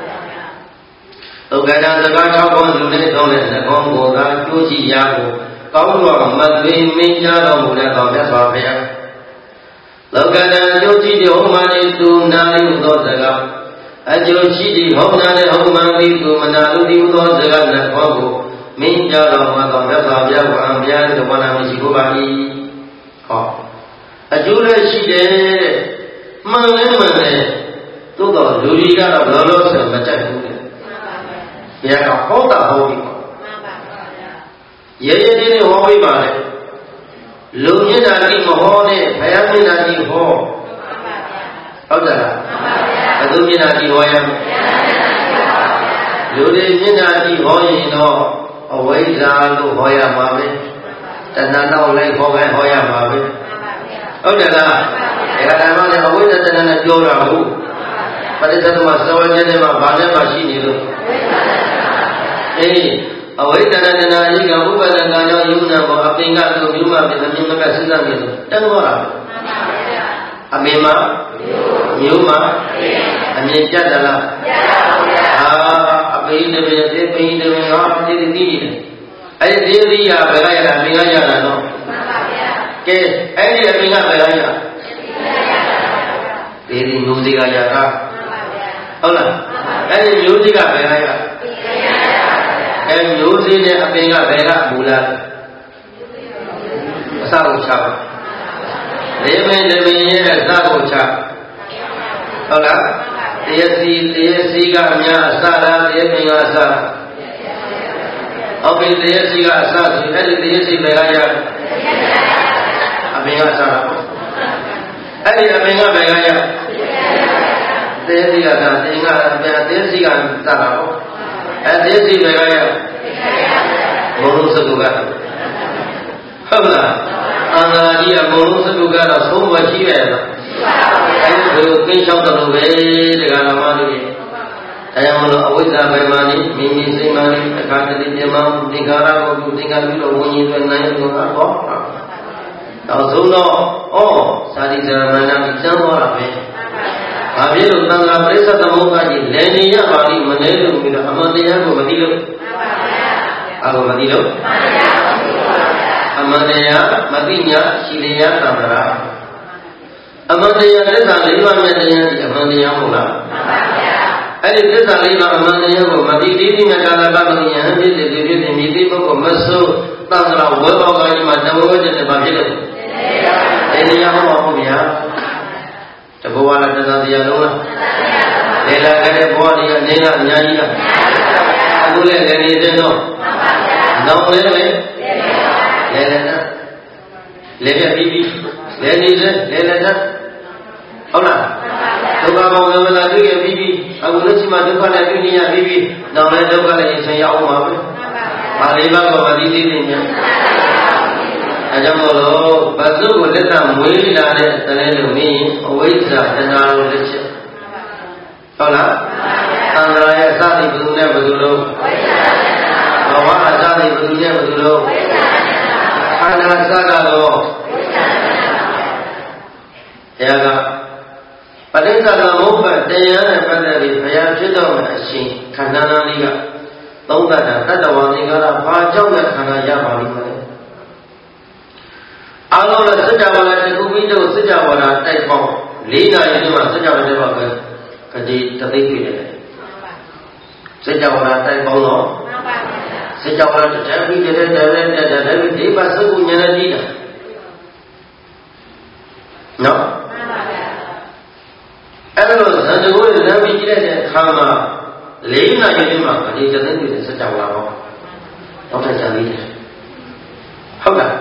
Speaker 1: လောကဓာတ်စကား6ခုလူနဲ့သုံးတဲ့2ခုကိုသာကျိုးရှိရဖို့ကောင်းစွာမသိမင်းကြားတော်မူတဲ့တော်မြတ်စွာဘုရားလောကဓာတ်ကျိုးရှိတဲ့ဟောမှလည်းသူနာလို့သောစကားအကျိုးရှိတဲ့ဟောနာတဲ့ဟောမှပြီးသူမနာလို့ဒီသောစကား2ခုကိုမင်းကြားတော်မူသောမြတ်စွာဘုရားဝံပြားတော်ဝနာမရှိကိုပါ၏ဟောအကျိုးလည်းရှိတယ်မှန်လည်းမှန်တယ်သို့တော်လူကြီးကတော့လောလောဆယ်မကြိုက်ဘူးလေဘုရားကဟောတာဟောပြီးပါရဲရဲလေးနဲ့ဟောပြီးပါလေလူမျက်နှာကြီးမဟောနဲ့ဘုရားမျက်နှာကြီးဟောဟုတ်တယ်လားဘယ်သူမျက်နှာကြည့်ဟောရမလဲလူတွေမျက်နှာကြည့်ဟောရင်တော့အဝိဇ္ဇာလို့ဟောရမှာပဲတဏှာနောက်လိုက်ဟောခိုင်းဟောရမှာပဲဟုတ်တယ်လားဒါကမှလည်းအဝိဇ္ဇာတဏှာနဲ့ပြောတာဟုတ်ပရိသတ်မှာစောခြင်းတွေမှာဘာနဲ့မှရှိနေလို့အေးအဝိဇ္ဇာတဏှာဤကဥပါဒနာကြောင့်ယုံနာပေါ်အပင်ကသို့မြို့မှာပြင်အမြင်မကစဉ်းစားနေလို့တန်ခေါ်တာအပင်မှာမြို့မှာအမြင်ပြတ်သလားပြတ်ပါဘူးဗျာအပင်တွေပဲသိပင်တွေပဲဟောသိသိနေတယ်အဲ့ဒီသိသိရဘယ်ကရတာပင်ကရတာနော်မှန်ပါဗျာကဲအဲ့ဒီအပင်ကဘယ်ကရဒီမျိုးစိကရတာဟုတ်လားအဲ့ဒီမျိုးစိကဘယ်ကရအဲ့မျိုးစိနဲ့အပင်ကဘယ်ကမူလာအစကိုချပါလေးမင်းလေးမင်းရဲ့အစကိုချဟုတ်လားတရားစီကအများအစလားတရားပင်ကအစဟုတ်ပြီတရားစီကအစဆိုအဲ့ဒီတရားစီဘယ်ကရအပင်ကအစလားအဲ့ဒီအပင်ကဘယ်ကရသေစီကသာသင်္ကပြန်သေစီကသတာပေါ့အဲသေစီပဲကရဘုံလုံးစကုကဟုတ်လားအန္တရာကြီးကဘုံလုံးစကုကတော့သုံးဘွယ်ရှိပဲလားအဲဒီလိုကိန်းလျှောက်တယ်လို့ပဲတရားတော်မှလို့ဒါကြောင့်မလို့အဝိဇ္ဇာပဲမှနေမိမိစိတ်မှနေအခါတည်းပြမသင်္ခါရကိုပြုသင်္ခါရပြီးတော့ဝิญဉ်တွေနိုင်လို့တော့တော့ဆုံးတော့သာတိဇရမဏတိကျမ်းတော်တာပဲဘာဖြစ်လို့သံဃာပရိစ္ဆေသမုပ္ပါကြီးလည်နေရပါလိမ့်မလဲလို့ပြီးတော့အမှန်တရားကိုမသိလို့မှန်ပါဗျာဘာကိုမသိလို့အမှန်တရားမသိညာရှိလျာသံဃာအမှန်တရားသစ္စာ၄ပါးနဲ့တရားဒီအမှန်တရားမဟုတ်လားမှန်ပါဗျာအဲ့ဒီသစ္စာ၄ပါးအမှန်တရားကိုမသိသေးသေးနဲ့ကာလပတ်လို့ယဟန်ဖြစ်တဲ့ဒီဖြစ်တဲ့မြည်သိပုဂ္ဂိုလ်မဆိုးသံဃာဝဲပေါကကြီးမှာတဘောကျတဲ့ဘာဖြစ်လို့တရားဟုတ်ပါဘူးဗျာတဘောကလည်းတရားတရားလုံးလားလေလာကြတဲ့ဘောတွေကနေကအများကြီးလားအခုလည်းလည်းနေတဲ့တော့နောက်လည်းလေနာလေပြပြီးပြီလေနေတဲ့လေနာဟုတ်လားဒုက္ခဘောဝေဒနာတွေ့ရပြီးပြီအခုလက်ရှိမှာဒုက္ခနဲ့တွေ့နေရပြီးပြီနောက်လည်းဒုက္ခနဲ့ရင်ဆိုင်ရအောင်ပါပဲဘာလေးပါးကမသိသေးသေးများအဲကြောင့်မို့လို့ဘဇုကိုလက်ထမွေးလာတဲ့တလဲလို့မြင်အဝိဇ္ဇာတဏှာလို့လက်ချက်ဟုတ်လားသံဃာရဲ့အစတိဘယ်သူနဲ့ဘယ်သူလို့ဘဝအစတိဘယ်သူနဲ့ဘယ်သူလို့ခန္ဓာစကတော့တရားကပဋိစ္စသမုပ္ပါတရားနဲ့ပတ်သက်ပြီးဘုရားဖြစ်တော်မူအရှင်ခန္ဓာနာလေးကသုံးသတ်တာတတ္တဝါသင်္ကာရဘာကြောင့်လဲခန္ဓာရပါလိမ့်မယ်အားလုံးလည်းစัจ java နဲ့တခုပြီးတော့စัจ java တိုက်ပေါင်း၄နာရီအတွင်းမှာစัจ java တိုက်ပေါင်းကတိတသိပြီလေစัจ java တိုက်ပေါင်းတော့စัจ java တစ်ထပ်ပြီးတဲ့ဒီပါစကုဉာဏ်ကြီးတာနော်အဲ့လိုဇန်တကိုဇန်ပြီးကြည့်တဲ့အခါမှာ၄နာရီအတွင်းမှာကတိတသိပြီစัจ java တော့နောက်ထပ်ဇန်ပြီးတယ်ဟုတ်လား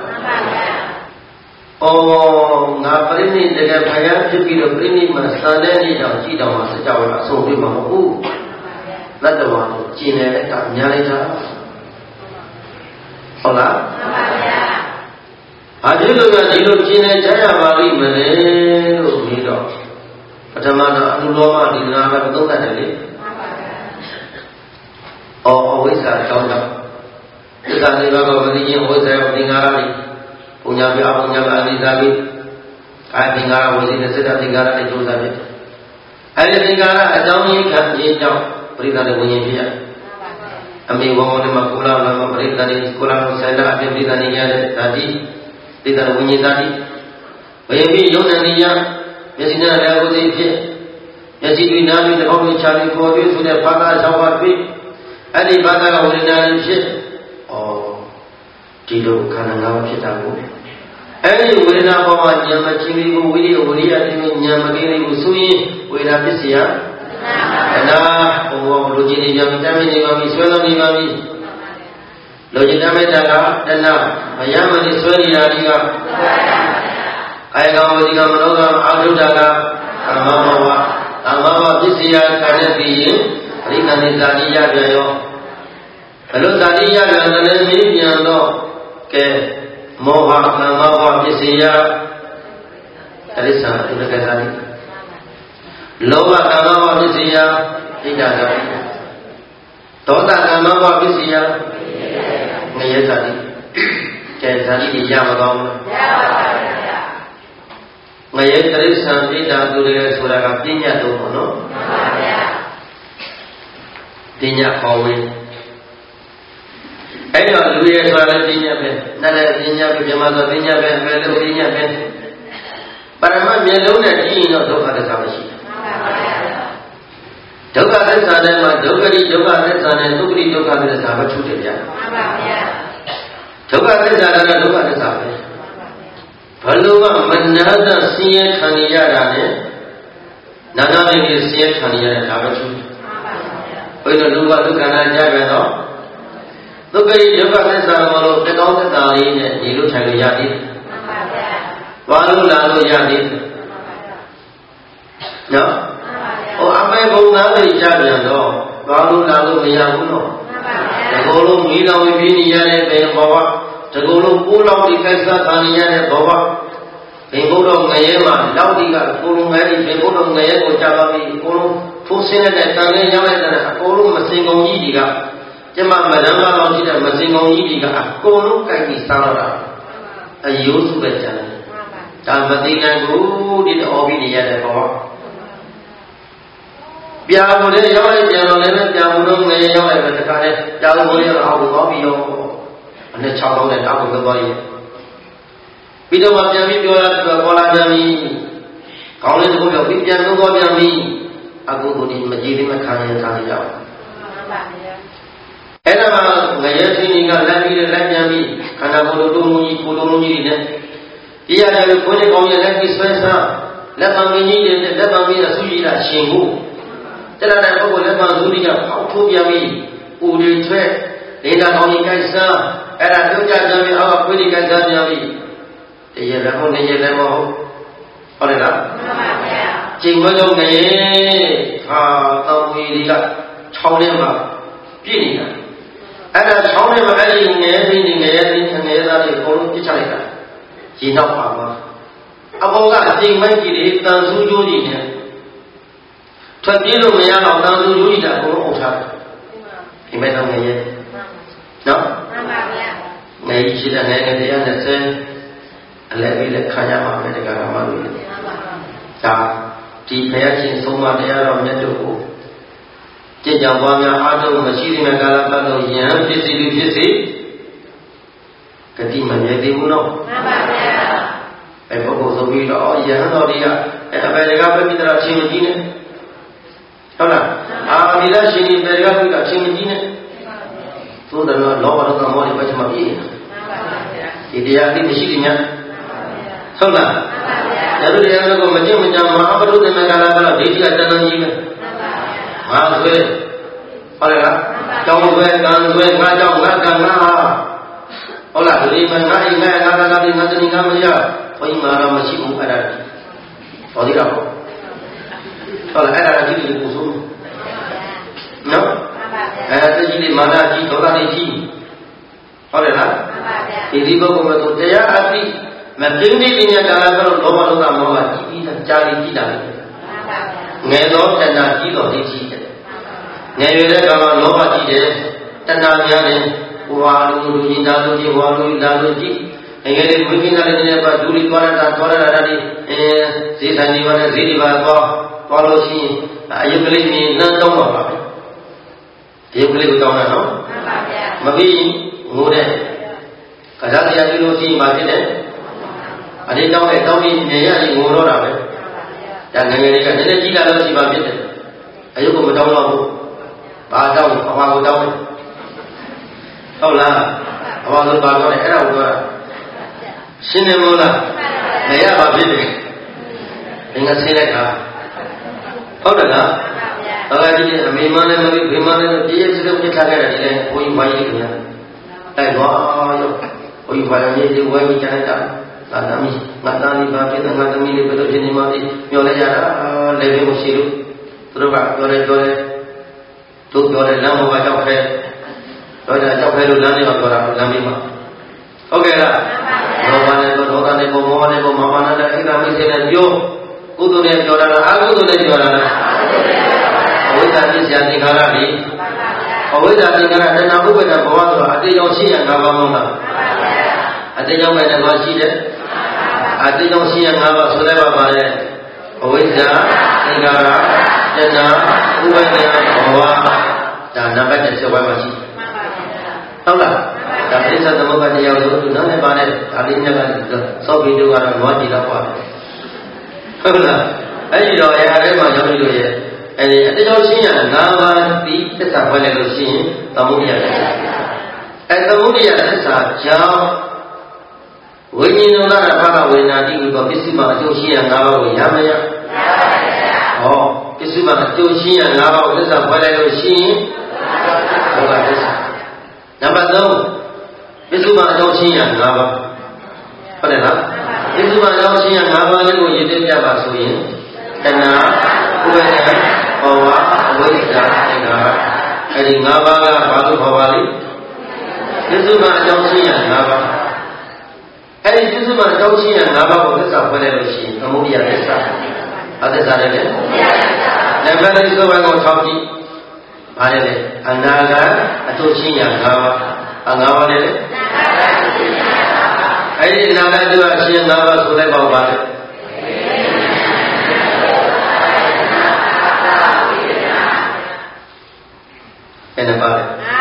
Speaker 1: ငါပရိနိတကယ်ဘုရားဖြစ်ပြီးတော့ပရိနိမှာစံတဲ့နေ့တောင်ကြည့်တော့မှစကြဝဠာအဆုံးပြမှာမဟုတ်ဘူး။တတ္တဝါကိုကျင်တယ်ကညာလိုက်တာဟုတ်လားမှန်ပါဗျာ။ဘာဖြစ်လို့ကဒီလိုကျင်တယ်ကြားရပါလိမ့်မလဲလို့ပြီးတော့ပထမတော့အနုလောမဒီနာကသုံးတတ်တယ်လေမှန်ပါဗျာ။အဝိဇ္ဇာကြောင့်သစ္စာလေးပါးကိုမသိခြင်းဝိဇ္ဇာကိုသင်္ခါရလေးပုညာပြအပုညာပြအနိစ္စပြီးအာသင်္ကာရဝိသေသစ္စာသင်္ကာရနဲ့ကြိုးစားဖြစ်အဲဒီသင်္ကာရအကြောင်းရင်းခံခြင်းကြောင့်ပရိသတ်နဲ့ဝิญဉ်ဖြစ်ရအမေဘောနဲ့မှာကုလလာမှာပရိသတ်နဲ့ကုလလာဆန္ဒအပြင်ပရိသတ်နဲ့ရတဲ့ဓာတိပရိသတ်နဲ့ဝิญဉ်ဓာတိဝิญဉ်ပြီးယုံနဲ့ဉာဏ်မျက်စိနဲ့လည်းကိုယ်သိဖြစ်မျက်စိတွေ့နားပြီးတစ်ပေါက်နဲ့ခြားပြီးပေါ်ပြီးဆိုတဲ့ဘာသာ၆ပါးပြီးအဲ့ဒီဘာသာကဝိညာဉ်ဖြစ်ဒီလိုခန္ဓာ၅ပါးဖြစ်တာကိုအဲ့ဒီဝေဒနာပေါ်မှာဉာဏ်မချင်းလေးကိုဝိရိယဝိရိယချင်းဉာဏ်မကင်းလေးကိုဆိုရင်ဝေဒနာဖြစ်เสียအနာဘုံလိုချင်နေကြပြီတမ်းနေပါပြီဆွဲလို့နေပါပြီလိုချင်တမ်းမဲ့တာကတဏမယမတိဆွဲနေတာဒီကအာယကဝတိကမနောကအာထုတာကပစ္စည်းရခံရပြီးရင်ပရိသန္တိဇာတိရပြန်ရောဘယ်လိုဇာတိရပြန်တယ်မင်းပြန်တော့ကဲမောဟကာမဘဝပစ္စည်းရတိရစ္ဆာန်ဥဒကဇာတိလောဘကာမဘဝပစ္စည်းရဣဒ္ဓဇာတိဒေါသကာမဘဝပစ္စည်းရငရဲဇာတိကဲဇာတိတွေရမကောင်းဘူးရပါပါဘုရားငရဲတိရစ္ဆာန်ဣဒ္ဓသူတွေဆိုတာကပညာတော့ပေါ့နော်မှန်ပါဗျာပညာဟောဝင်အဲ့တော့လူရဲ့ဆိုတာလည်းပညာပဲနတ်လည်းပညာပဲမြမဆိုပညာပဲအပေလည်းပညာပဲပရမတ်မျက်လုံးနဲ့ကြည့်ရင်တော့ဒုက္ခသစ္စာမရှိဘူးမှန်ပါဗျာဒုက္ခသစ္စာထဲမှာဒုက္ခတိဒုက္ခသစ္စာနဲ့ဒုက္ခတိဒုက္ခသစ္စာပဲချုပ်တယ်ဗျာမှန်ပါဗျာဒုက္ခသစ္စာကဒုက္ခသစ္စာပဲဘလို့ကမနာတဆင်းရဲခံရတာနဲ့နာနာလေးတွေဆင်းရဲခံရတဲ့ဒါပဲချုပ်တယ်မှန်ပါဗျာဘယ်လိုလူကဒုက္ခနာကြပြန်တော့ဒုက္ခတိဒုက္ခသစ္စာကိုလို့တကောင်းသက်သာလေးနဲ့ညီလို့ထိုင်လို့ရသည်မှန်ပါဗျာသွားလို့လာလို့ရသည်မှန်ပါဗျာနော်ဟိုအမေဘုံသားတွေကြပြန်တော့သွားလို့လာလို့မရဘူးနော်မှန်ပါဗျာဒီလိုလိုမီးလောင်ပြီးနေရတဲ့ဘယ်ဘဝဒီလိုလိုပိုးလောင်ဒီကိစ္စခံရတဲ့ဘဝဘယ်ဘုတော့ငရဲမှာလောက်ဒီကကိုလုံးငယ်ဒီဘယ်ဘုတော့ငရဲကိုကြာပါပြီကိုလုံးထိုးဆင်းတဲ့တန်လေးရောက်လိုက်တဲ့အကိုလုံးမစင်ကုန်ကြီးတွေကကျမမရမ်းမလောက်ရှိတဲ့မစင်ကုန်ကြီးတွေကအကုန်လုံးကြိုက်ပြီးစားတော့တာအယိုးစုပဲကြတယ်ဒါမသိနိုင်ဘူးဒီတော့ပြီးနေရတဲ့ဘဝပြာဖို့လည်းရောက်လိုက်ပြန်တော့လည်းပြာဖို့တော့ငရေရောက်လိုက်ပဲတခါလဲပြာဖို့လည်းအောက်ကိုသွားပြီးတော့အနဲ့6တော့နဲ့တောက်ကိုသွားရည်ပြီးတော့မှပြန်ပြီးပြောရတော့ပေါ်လာကြပြီကောင်းလေးတစ်ခုတော့ပြီးပြန်တော့ပြန်ပြီအခုကိုဒီမကြည်သေးမခံရင်ထားရအောင်မှန်ပါဗျာအဲ့ဒါမှငရဲသင်းကြီးကလက်ပြီးလက်ပြန်ပြီးခန္ဓာကိုယ်တို့တုံးကြီးကိုယ်လုံးကြီးတွေနဲ့ပြရတယ်ကိုယ်နဲ့ကောင်းရလက်ပြီးဆွဲစားလက်ပံကြီးတွေနဲ့လက်ပံကြီးအဆူကြီးတာရှင်ကိုတရတဲ့ပုဂ္ဂိုလ်လက်ပံသူကြီးကပေါက်ထိုးပြန်ပြီးဦးတွေဆွဲလေသာကောင်းကြီးကိုက်စားအဲ့ဒါပြုတ်ကြကြပြီးအောက်ကခွေးတွေကိုက်စားပြန်ပြီးတရလည်းဟုတ်နေရလည်းမဟုတ်ဟုတ်တယ်လားမှန်ပါဗျာချိန်မလုံးငရဲဟာတောင်းကြီးတွေက6နှစ်မှပြည့်နေတာအဲ့ဒါ6နှစ်မှအဲ့ဒီငရဲသိနေငရဲသိငရဲသားတွေအကုန်လုံးပြစ်ချလိုက်တာရေနောက်ပါမှာအပေါ်ကချိန်မိုက်ကြီးတွေတန်ဆူးကြိုးကြီးနဲ့ထွက်ပြေးလို့မရတော့တန်ဆူးကြိုးကြီးတာအကုန်လုံးအုပ်ထားတယ်ဒီမဲ့တော့ငရဲနော်မှန်ပါဗျာငရဲရှိတဲ့ငရဲ120အလဲပြီးလက်ခံရမှာပဲတက္ကရာမလို့မှန်ပါဒါဒီဘုရားရှင်ဆုံးမတရားတော်မြတ်တို့ကိုကြည်ကြောင်ပွားများအားထုတ်မရှိသေးတဲ့ကာလပတ်လုံးယံဖြစ်စီလူဖြစ်စီဂတိမမြဲသေးဘူးနော်မှန်ပါဗျာအဲပုဂ္ဂိုလ်ဆိုပြီးတော့ယံတော်တွေကအဲဘယ်ကပဲပြီးတော့ချင်းမကြီးနဲ့ဟုတ်လားအာမိလရှင်ဒီဘယ်ကပြီးတော့ချင်းမကြီးနဲ့သို့တယ်လောဘဒေါသမောဟတွေပဲမှပြည့်နေတာမှန်ပါဗျာဒီတရားသိမရှိသေးများဟုတ်လားမှန်ပါဗျာဒါတို့တရားကိုမကျင့်မကြမဟာပရုသေမကာလကတော့ဒိဋ္ဌိကတန်တန်ကြီးပဲမှန်ပါဗျာငါဆွဲဟုတ်လားကြောင်းဆွဲကံဆွဲငါကြောင့်ငါကံငါဟုတ်လားဒီမှာငါအိမ်ငါငါကတိငါတဏိငါမရဘုန်းကြီးမှာတော့မရှိဘူးအဲ့ဒါဟောဒီတော့ဟုတ်လားအဲ့ဒါကြီးကိုကိုဆုံးနော်အဲ့ဒါကြီးလေးမာနကြီးဒေါသကြီးဟုတ်တယ်လားမှန်ပါဗျာဒီပုဂ္ဂိုလ်မျိုးတရားအသိမသိသိပညာကာလကတော့လောဘဒေါသမောဟကြီးပြီးတာကြားပြီးကြည့်တာလေမှန်ပါဗျာငယ်သောတဏှာကြီးတော်လေးကြီးတယ်ငယ်ရွယ်တဲ့ကာလလောဘကြီးတယ်တဏှာများတယ်ဟိုဟာလူညင်သားလူကြီးဟိုဟာလူလာလူကြီးငယ်လေးဝိကိနာလေးနဲ့ပါဒူလီသွားရတာဒီဈေးဆိုင်ဒီပါနဲ့ဈေးဒီပါသွားလို့ရှိရင်အယုတ်ကလေးမြင်လမ်းတော့ပါပဲအယုတ်ကလေးကိုတောင်းတာနော်မှန်ပါဗျာမပြီးငိုတဲ့ကစားတရားပြုလို့ရှိရင်မဖြစ်တဲ့အရင်တောင်းပြီးနေရရင်ငိုတော့တာပဲဒါငယ်ငယ်လေးကနည်းနည်းကြီးလာလို့ရှိမှဖြစ်တယ်အယုတ်ကိုမတောင်းတော့ဘူးဘာတောင်းအဘကိုတောင်းတယ်ဟုတ်လားအဘဆိုဘာပြောလဲအဲ့ဒါကိုပြောတာရှင်းနေမို့လားမရပါဖြစ်တယ်အင်းကဆင်းလိုက်တာဟုတ်တယ်လားဘာသာကြီးအမေမနဲ့မပြီးဘေမနဲ့ပြည့်ရစစ်ပြစ်ထားခဲ့တယ်လေဘုန်းကြီးဘာကြီးခင်ဗျာတိုက်သွားရောဘုန်းကြီးဘာလဲကြီးဝဲပြီးကြားလိုက်တာ ngata ni ba kita ngata ni betul jenis mati nyoleh jara lebih musiru terus pak nyoleh tu nyoleh lama baca khe baca khe lu lani orang lami mak oke lah orang ni mama nada kita mesti nak jo kudu ni jualan aku tu ni jualan awak tadi siapa tinggal ni awak tadi tinggal dan aku pernah bawa tu ada yang sih yang ngapa mungkin ada yang pernah bawa sih deh ada yang sih yang ngapa sudah bawa deh awak tinggal dan aku pernah bawa dan nampak siapa masih tahu tak tapi saya temukan dia itu nama mana tadinya kan so video orang luar tidak apa tahu tak ini loh yang ada macam itu ya ada yang sih yang ngapa di tempat boleh tu sih tamu dia tamu dia sahaja wujud orang apa wujud di itu mesti macam sih yang ngapa wujud apa ya oh mesti macam sih yang ngapa tempat boleh tu sih bukan sih nampak tu mesti macam sih yang ngapa boleh tak mesti macam sih yang ngapa ni wujud dia apa sih karena wujud bahwa wujud tinggal jadi ngapa baru bawali itu macam sih yang ngapa itu macam sih yang ngapa boleh tak boleh sih kamu dia bisa ada sahaja ni nampak dari seorang orang tadi ada ni anaga atau sih yang ngapa ni ini naga juga sih yang ngapa sudah bawali kenapa?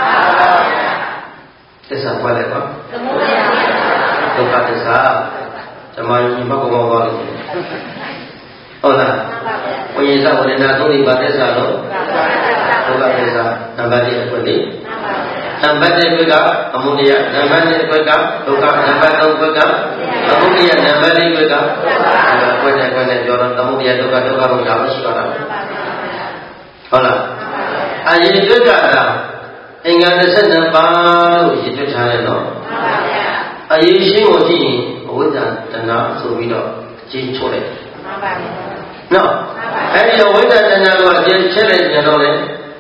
Speaker 1: Desa apa lepas? Tempat desa, cuma ini mak mau balik. Oh lah, punya desa boleh nak tu di desa lo. Tempat desa, nampak dia pergi. Nampak dia pergi, kemudian nampak dia pergi, tukar nampak tu pergi, kemudian nampak dia pergi. Kena jualan kemudian tukar rumah sekarang. Oh lah. Ayat itu kata, ingat sesuatu baru itu cari no. Ayat ini mesti wujud tanah subido cincole. No, ayat wujud tanah wajib cari jangan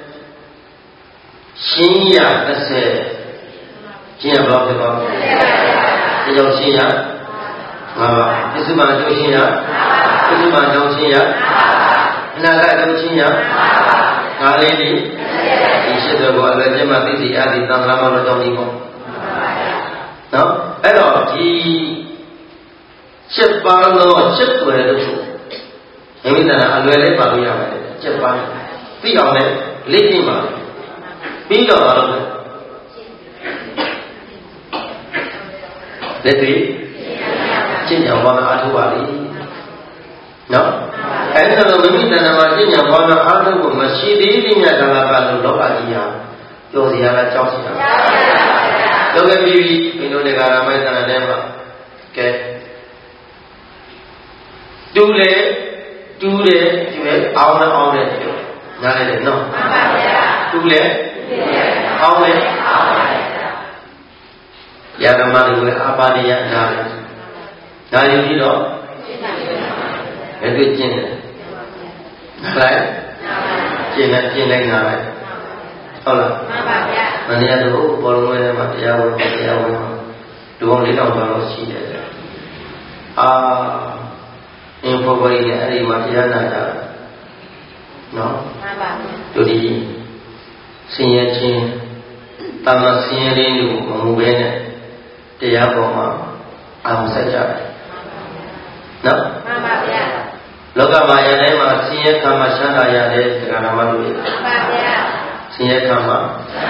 Speaker 1: siapa kese, siapa berapa? Siapa siapa? Apa? Itu mana tu siapa? Itu mana tu siapa? Naga tu siapa? Kali ni, isi tu buat kerja mati dia di tangan lama macam ni pun. No, elok di cepat lo cepat tu tu. Ini tanah alwele baru yang ada cepat. Tiga orang lima, tiga orang. Jadi, cinta orang adu balik. No. Kalau begini tanah macam yang orang ada pun masih di dunia dalam kalau doa dia, jauh dia lah jauh dia. Jauh bibi Indo negara macam tanah lembah, ke? Dule, awal, nada le, no. Dule, awal. Ya ramai dulu apa dia nada ini loh. Itu jenis. Right? Jenis ngarai. Tahulah. Mana ada tu, baru mana mati awal. Dua orang lelaki baru sih ada. Info beri ni hari mati ada. No. Jadi, siapa tanah siapa rindu memubahnya. Dia bawa am saja. No. Loka maya ni masih kama syara ya deh sekarang malu. Siapa kama?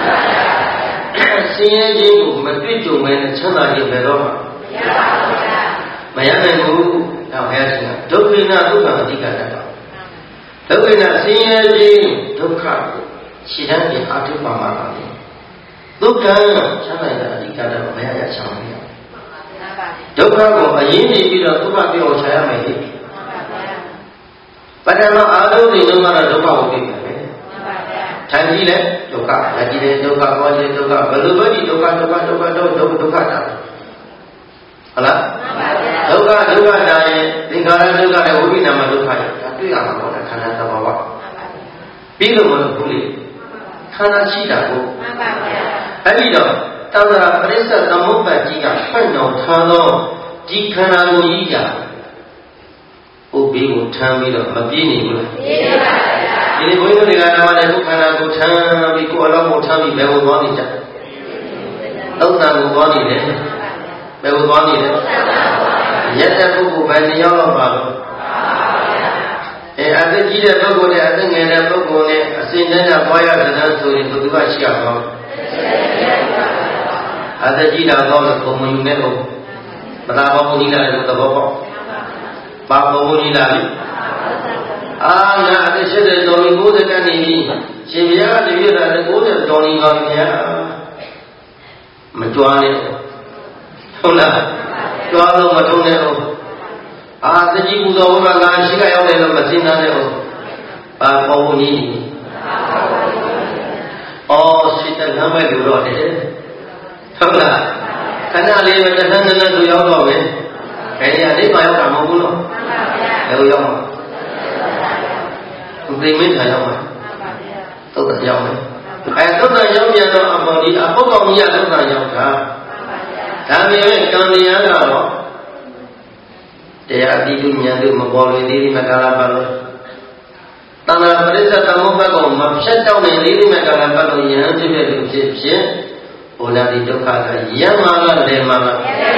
Speaker 1: Siapa jitu mesti cuma cina je berdoa. Maya ni guru dah maya cina. Dokina tu kan tiga dah. Dokina siapa jitu dokar sidang di hati pamalan. Dokar cina dah tiga dah maya ya cina. Dokar ko ayini bila tu mati orang saya mesti. Padahal ada di mana dokar boleh. Janji le dokar, janji le dokar, wajib dokar, berubah di dokar tak. ဟုတ်လားဒုက္ခတာရင်သင်္ခါရဒုက္ခနဲ့ဝိပဿနာမှာဒုက္ခရဲ့ဒါတွေ့ရမှာပေါ့ခန္ဓာသဘာဝပြီးလို့မလို့ဘူးလေခန္ဓာရှိတာကိုအဲ့ဒီတော့တဏ္ဍာပရိစ္ဆေသမုပ္ပါကြီးကဖွင့်တော်ထားသောဒီခန္ဓာကိုကြီးကဥပ္ပေကိုထမ်းပြီးတော့မပြေးနေဘူးလားပြေးပါပါဒီဘုန်းကြီးတွေကဓမ္မနဲ့ဒုက္ခနာကိုထမ်းပြီးကိုယ်အလောကိုထမ်းပြီးဘယ်ကိုသွားနေကြသုတ်တံကိုသွားနေတယ်ဘယ်ကိုသွားနေလဲရက်တဲ့ပုဂ္ဂိုလ်ပဲ2ယောက်လောက်ပါလို့အသက်ကြီးတဲ့ပုဂ္ဂိုလ်နဲ့အသက်ငယ်တဲ့ပုဂ္ဂိုလ်နဲ့အစဉ်တန်းကသွားရတဲ့ဆိုရင်ဘယ်သူကရှိရမှာအသက်ကြီးတာတော့ကိုမယူနဲ့လို့မသာဘောကြီးလာတဲ့သဘောပေါက်ပါဘောကြီးလာပြီငါအသက်80ကျော်ပြီ90ကနေပြီရှင်ဘုရားတပည့်တော်90ကျော်နေပါပြီခင်ဗျာမကြွားနဲ့ဟုတ်လားကြွားလို့မထုံးနဲ့ဟုတ်သကြီးပူဇော်ဘုရားငါရှိကရောက်တယ်လို့မသိနိုင်နဲ့ဟုတ်ပါဘောကြီးစိတ်တမ်းမဲ့လို့တော့တယ်ဟုတ်လားခဏလေးပဲတန်းတန်းသူရောက်တော့ပဲအဲဒီကနေပါရောက်တာမဟုတ်ဘူးနော်ဘယ်လိုရောက်မှာသိမင်းထိုင်ရောက်မှာသုတ်တရောက်မယ်သုတ်တရောက်ပြန်တော့အပေါ်ဒီအပုတ်ကောင်ကြီးကသုတ်တရောက်တာဒါပေမဲ့ကံတရားကတော့တရားအတိအဉာဏ်တို့မပေါ်လေသေးဒီမကာလပတ်လို့တဏ္ဍာပရိစ္ဆေသမုပ္ပါဒ်ကိုမဖြတ်တော့နေသေးဒီမကာလပတ်လို့ယဟန်ဖြစ်တဲ့လူဖြစ်ဖြစ်ဘုရားဒီဒုက္ခကယမလာလေမလာ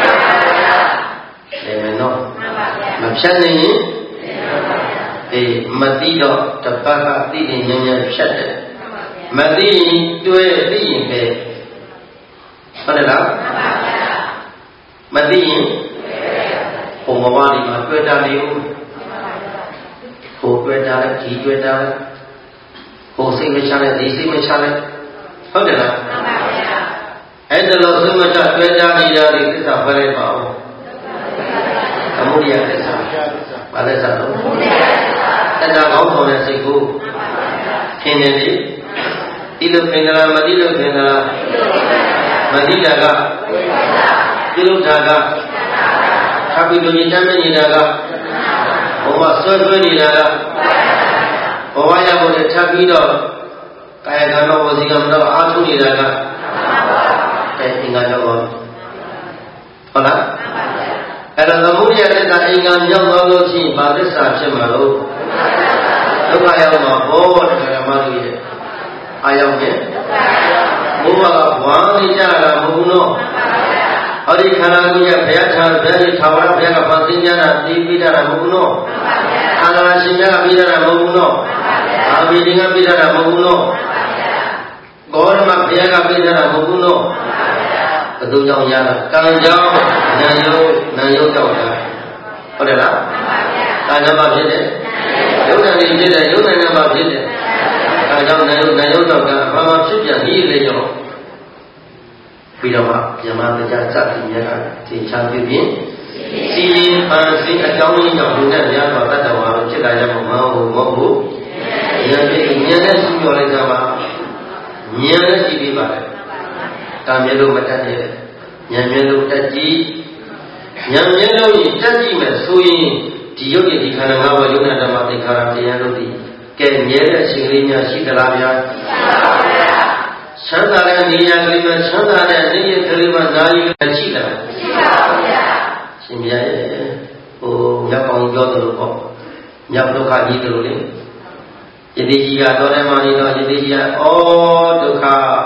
Speaker 1: လေမနော်မဖြတ်နေရင်မသိတော့တပတ်ကသိတယ်ဉာဏ်ဉာဏ်ဖြတ်တယ်မသိရင်တွဲသိရင်ပဲဟုတ်တယ်လားမသိရင်ဘုံဘဝဒီမှာတွေ့တာလေဦးဟိုတွေ့တာလေဒီတွေ့တာလေဟိုစိတ်မချလဲဒီစိတ်မချလဲဟုတ်တယ်လားအဲ့ဒါလို့စိတ်မချတွေ့တာနေတာဒီသစ္စာပဲလိုက်ပါဦးသမုဒိယသစ္စာဘာလဲသစ္စာတော့တဏှာကောင်းဆောင်တဲ့စိတ်ကိုခင်းနေပြီဒီလိုခင်းတာမသိလို့ခင်းတာမသိတာကပြုလုပ်တာကထပ်ပြီးလူကြီးတမ်းနေတာကဘဝဆွဲနေတာကဘဝရဖို့ထပ်ပြီးတော့ကာယကံတော်ဝစီကံတော်အားထုတ်နေတာကအင်္ဂါတော်ဟုတ်လားအဲ့တော့သမုဒိယသစ္စာအင်္ဂါမြောက်သွားလို့ရှိရင်ဘာသစ္စာဖြစ်မှာလို့ဒုက္ခရောက်မှာဘောဓမ္မတို့ရဲ့အာရောက်ရဲ့ဘုရားကဝါနေကြတာမဟုတ်ဘူးနော်ဟောဒီခန္ဓာကိုယ်ရဲ့ဘုရားထာဝရထာဝရဘုရားကဖန်ဆင်းကြတာသိပြီးတာမဟုတ်ဘူးနော်ခန္ဓာရှင်များကပြီးတာမဟုတ်ဘူးနော်အာဘိဒင်ကပြီးတာမဟုတ်ဘူးနော်ဂေါရမဘုရားကပြီးတာမဟုတ်ဘူးနော်ဘယ်သူကြောင့်ရတာကံကြောင့်နာယုတ်ကြောင့်ရဟုတ်တယ်လားကာယမှာဖြစ်တယ်ယုတ်တယ်ဖြစ်တယ်ယုတ်တယ်မှာဖြစ်တယ်ကာကြောင့်နာယုတ်ကြောင့်ကဘာမှဖြစ်ပြန်ပြီးလေကြောင့်ပြီးတော့မှယမတရားစသည်များကသင်္ချာပြုပြင်စီရင်ပန်းစင်းအကြောင်းရင်းကြောင့်လူနဲ့များစွာတတ်တော်မှာဖြစ်လာကြမှာမဟုတ်ဘူးဉာဏ်နဲ့ရှိပြောလိုက်ကြပါဉာဏ်နဲ့ရှိပြီးပါလေတာမျက်လုံးမတတ်တဲ့ဉာဏ်မျက်လုံးတက်ကြည့်ဉာဏ်မျက်လုံးကြီးတက်ကြည့်မယ်ဆိုရင်ဒီယုတ်ရဲ့ဒီခန္ဓာ၅ပါးယုတ်နဲ့ဓမ္မသင်္ခါရတရားတို့ဒီကဲမြဲတဲ့အချိန်လေးများရှိသလားဗျာချမ်းသာတဲ့နေရာကလေးမှာချမ်းသာတဲ့နေရာကလေးမှာနာရီလည်းရှိတာရှိပါဘူးဗျာရှင်ဗျာဟိုမြောက်ကောင်ပြောသလိုပေါ့မြောက်ဒုက္ခကြီးတို့လေယတိကြီးကတော့တယ်မှနေတော့ယတိကြီးကဒုက္ခ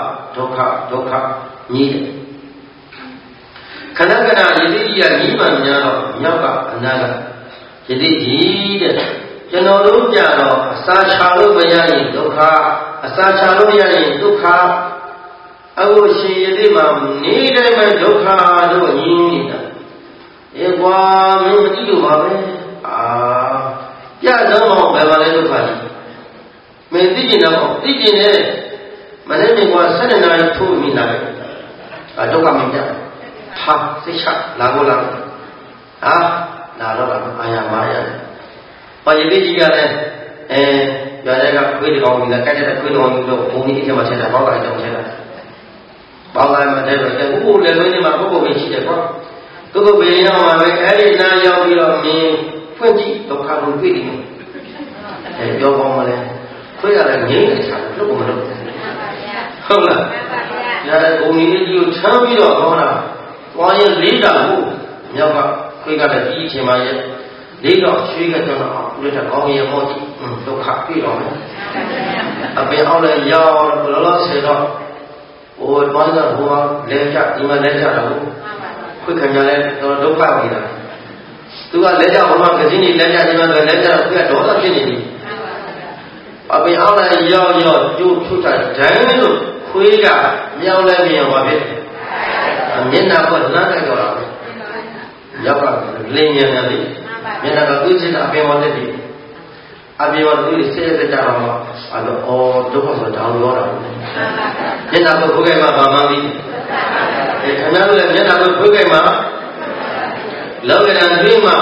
Speaker 1: ကြီးတယ်ခဏခဏယတိကြီးကကြီးမှများတော့မြောက်ကအနာကယတိကြီးတဲ့ကျွန်တော်တို့ကြတော့အစာချလို့မရရင်ဒုက္ခအစာချလို့ရရင်ဒုက္ခအခုရှင်ယတိမှာနေတိုင်းမှာဒုက္ခတို့ညင်းနေတာကွာမင်းမကြည့်လို့ပါပဲပြတော့ဘယ်မှာလဲဒုက္ခကြီးမင်းသိကျင်တော့သိကျင်တယ်မနေ့က12နာရီထိုးမိလာတယ်ဒုက္ခမပြဟာစိတ်ချလာတော့လာတော့အာရမာရဘာယတိကြီးကလည်းရွာထဲကခွေးတကောင်ကြီးကကြက်တဲ့ခွေးတကောင်ကြီးတို့ဘုံကြီးအထက်မှာဆက်တာဘောက်ကအကြောင်းဆက်တာဘောက်ကမှတဲ့တော့ဟိုလည်းခွေးနေမှာပုဂ္ဂိုလ်ပဲရှိတယ်ကွာကသူကဘယ်ရောက်မှာပဲအဲ့ဒီနာရောက်ပြီးတော့မြင်ဖွင့်ကြည့်ဒုက္ခကိုတွေ့တယ်ပြောကောင်းမလဲခွေးရလည်းငြိမ့်နေချာလို့မလုပ်ဟုတ်လားဒါလည်းကိုကြီးကြီးကိုချမ်းပြီးတော့ဟောတာသွားရင်လေးတာကိုမြောက်ကခွေးကလည်းကြီးချင်ပါရဲ့လေးတော့ရွှေကကျွန်တော်ဦးလက်ကောင်းရင်ဟောကြည့်ဒုက္ခတွေ့တော့မယ်အပင်အောင်လည်းရောက်လောလောဆယ်တော့ဟိုဘာသာဟိုလဲကြဒီမှာလဲကြတော့ခွေးခံရလဲတော့ဒုက္ခဝင်တာသူကလဲကြဟိုမှာကစင်းကြီးလဲကြဒီမှာလဲကြတော့ခွေးကဒေါသဖြစ်နေပြီအပင်အောင်လည်းရောက်ကျိုးထုတ်တာဒိုင်းလို့ခွေးကမြောင်းလဲမြင်ပါပဲမျက်နှာကလမ်းတိုက်တော့တာရောက်ကလင်းမြန်တယ်မျက်နှာကသူ့စစ်အပင်ဝင်တယ်ဒီအပင်ဝင်သူ့စစ်စစ်ကြတော့အဲ့တော့ဒုက္ခဆိုတောင်းရောတာမျက်နှာကခွေးကမှဘာမှမသိခဏလည်းမျက်နှာကခွေးကမှလောကဓာတ်တွင်းမှာ